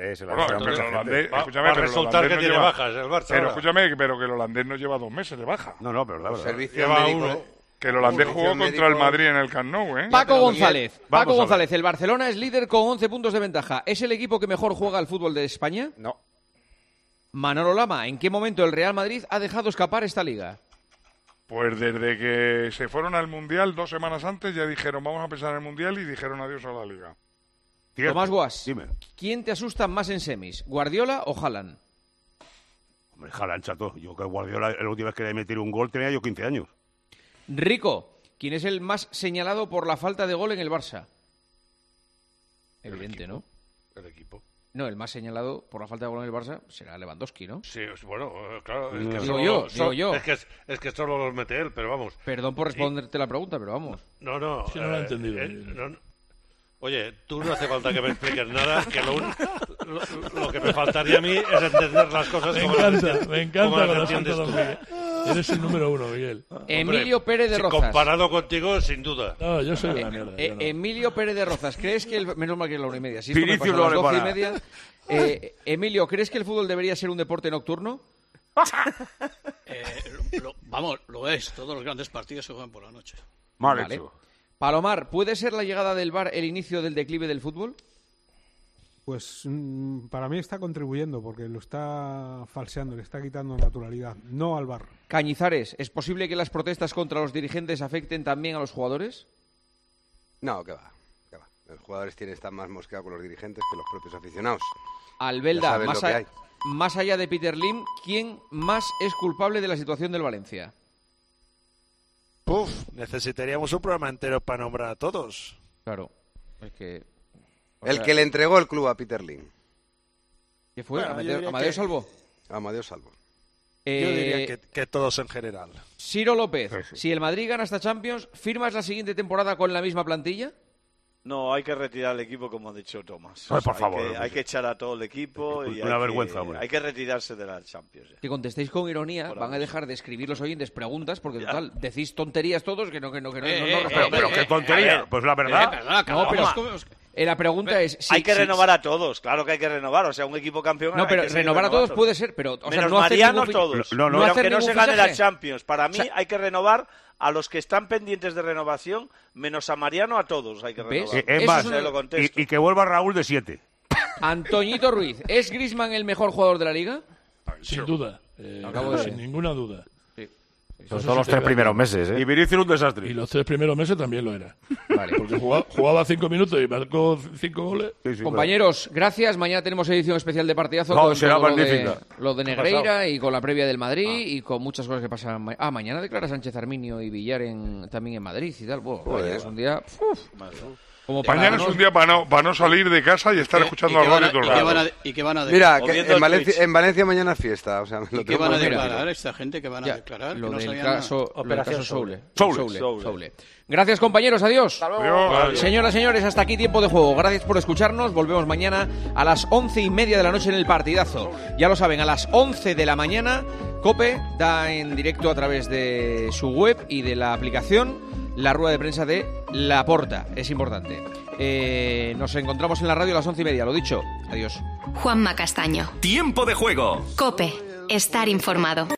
Escúchame, va a resultar que tiene bajas el Barça. Pero escúchame, pero que el holandés no lleva 2 meses de baja. No, pero la verdad. Lleva uno. Que el holandés jugó contra el Madrid en el Camp Nou, ¿eh? Paco González, el Barcelona es líder con 11 puntos de ventaja. ¿Es el equipo que mejor juega al fútbol de España? No. Manolo Lama, ¿en qué momento el Real Madrid ha dejado escapar esta liga? Pues desde que se fueron al Mundial 2 semanas antes ya dijeron vamos a pensar en el Mundial y dijeron adiós a la liga. Cierto. Tomás Guas, dime. ¿Quién te asusta más en semis, Guardiola o Haaland? Hombre, Haaland, chato. Yo que Guardiola, la última vez que le metí un gol tenía yo 15 años. Rico, ¿quién es el más señalado por la falta de gol en el Barça? Evidente, ¿no? El equipo. No, el más señalado por la falta de gol en el Barça será Lewandowski, ¿no? Sí, bueno, claro. Es que digo yo. Es que solo los mete él, pero vamos. Perdón por responderte la pregunta, pero vamos. No. Si no lo he entendido. Oye, tú no hace falta que me expliques nada, que lo que me faltaría a mí es entender las cosas me encanta cuando entiendes tú. Eres el número 1, Miguel. Emilio Pérez de Rozas. Comparado contigo, sin duda. No, yo soy una mierda. Emilio Pérez de Rozas, ¿crees que menos mal que es la 1:30? Si Vinicius lo vale para 12:30. Emilio, ¿crees que el fútbol debería ser un deporte nocturno? Lo es. Todos los grandes partidos se juegan por la noche. Mal hecho. Palomar, ¿puede ser la llegada del VAR el inicio del declive del fútbol? Pues para mí está contribuyendo porque lo está falseando, le está quitando naturalidad, no al VAR. Cañizares, ¿es posible que las protestas contra los dirigentes afecten también a los jugadores? No, que va. Los jugadores están más mosqueados con los dirigentes que los propios aficionados. Albelda, más allá de Peter Lim, ¿quién más es culpable de la situación del Valencia? Necesitaríamos un programa entero para nombrar a todos. Claro, es que... que le entregó el club a Peter Lim. ¿Qué fue? Bueno, ¿Amadeo Salvo? Amadeo Salvo. Yo diría que todos en general. Ciro López, si el Madrid gana esta Champions, ¿firmas la siguiente temporada con la misma plantilla? No, hay que retirar el equipo, como ha dicho Tomás. Por favor. Hay que echar a todo el equipo. Y una vergüenza, hombre. Hay que retirarse de la Champions. Que contestéis con ironía, van a dejar de escribir los oyentes preguntas, porque total, decís tonterías todos que no. Pero qué tontería, pues la verdad. La pregunta es... hay que renovar a todos, claro que hay que renovar, o sea, un equipo campeón... No, pero renovar a todos puede ser, pero... Menos Mariano, todos. Pero aunque no se gane la Champions, para mí hay que renovar a los que están pendientes de renovación, menos a Mariano, a todos hay que renovar. Es más, y que vuelva Raúl de 7. Antoñito Ruiz, ¿es Griezmann el mejor jugador de la Liga? Sin duda. Sin ninguna duda. Sobre todo los 3 primeros meses, ¿eh? Y Vinicius un desastre. Y los 3 primeros meses también lo era. Vale. Porque jugaba 5 minutos y marcó 5 goles. Sí, compañeros, gracias. Mañana tenemos edición especial de Partidazo con será magnífica. Lo de Negreira y con la previa del Madrid y con muchas cosas que pasan. Mañana declara Sánchez Arminio y Villar también en Madrid y tal. Bueno, es un día... Mañana es un día para no salir de casa y estar escuchando la radio todo el rato. ¿Y qué van a declarar? Mira, en Valencia mañana es fiesta. O sea, ¿Y qué van a declarar esta gente? ¿Qué van a declarar? Lo del caso Soule. Gracias, compañeros. Adiós. Señoras, señores, hasta aquí Tiempo de Juego. Gracias por escucharnos. Volvemos mañana a las 11:30 de la noche en el Partidazo. Ya lo saben, a las 11 de la mañana, COPE da en directo a través de su web y de la aplicación la rueda de prensa de Laporta. Es importante. Nos encontramos en la radio a las 11:30. Lo dicho. Adiós. Juanma Castaño. Tiempo de Juego. COPE. Estar informado.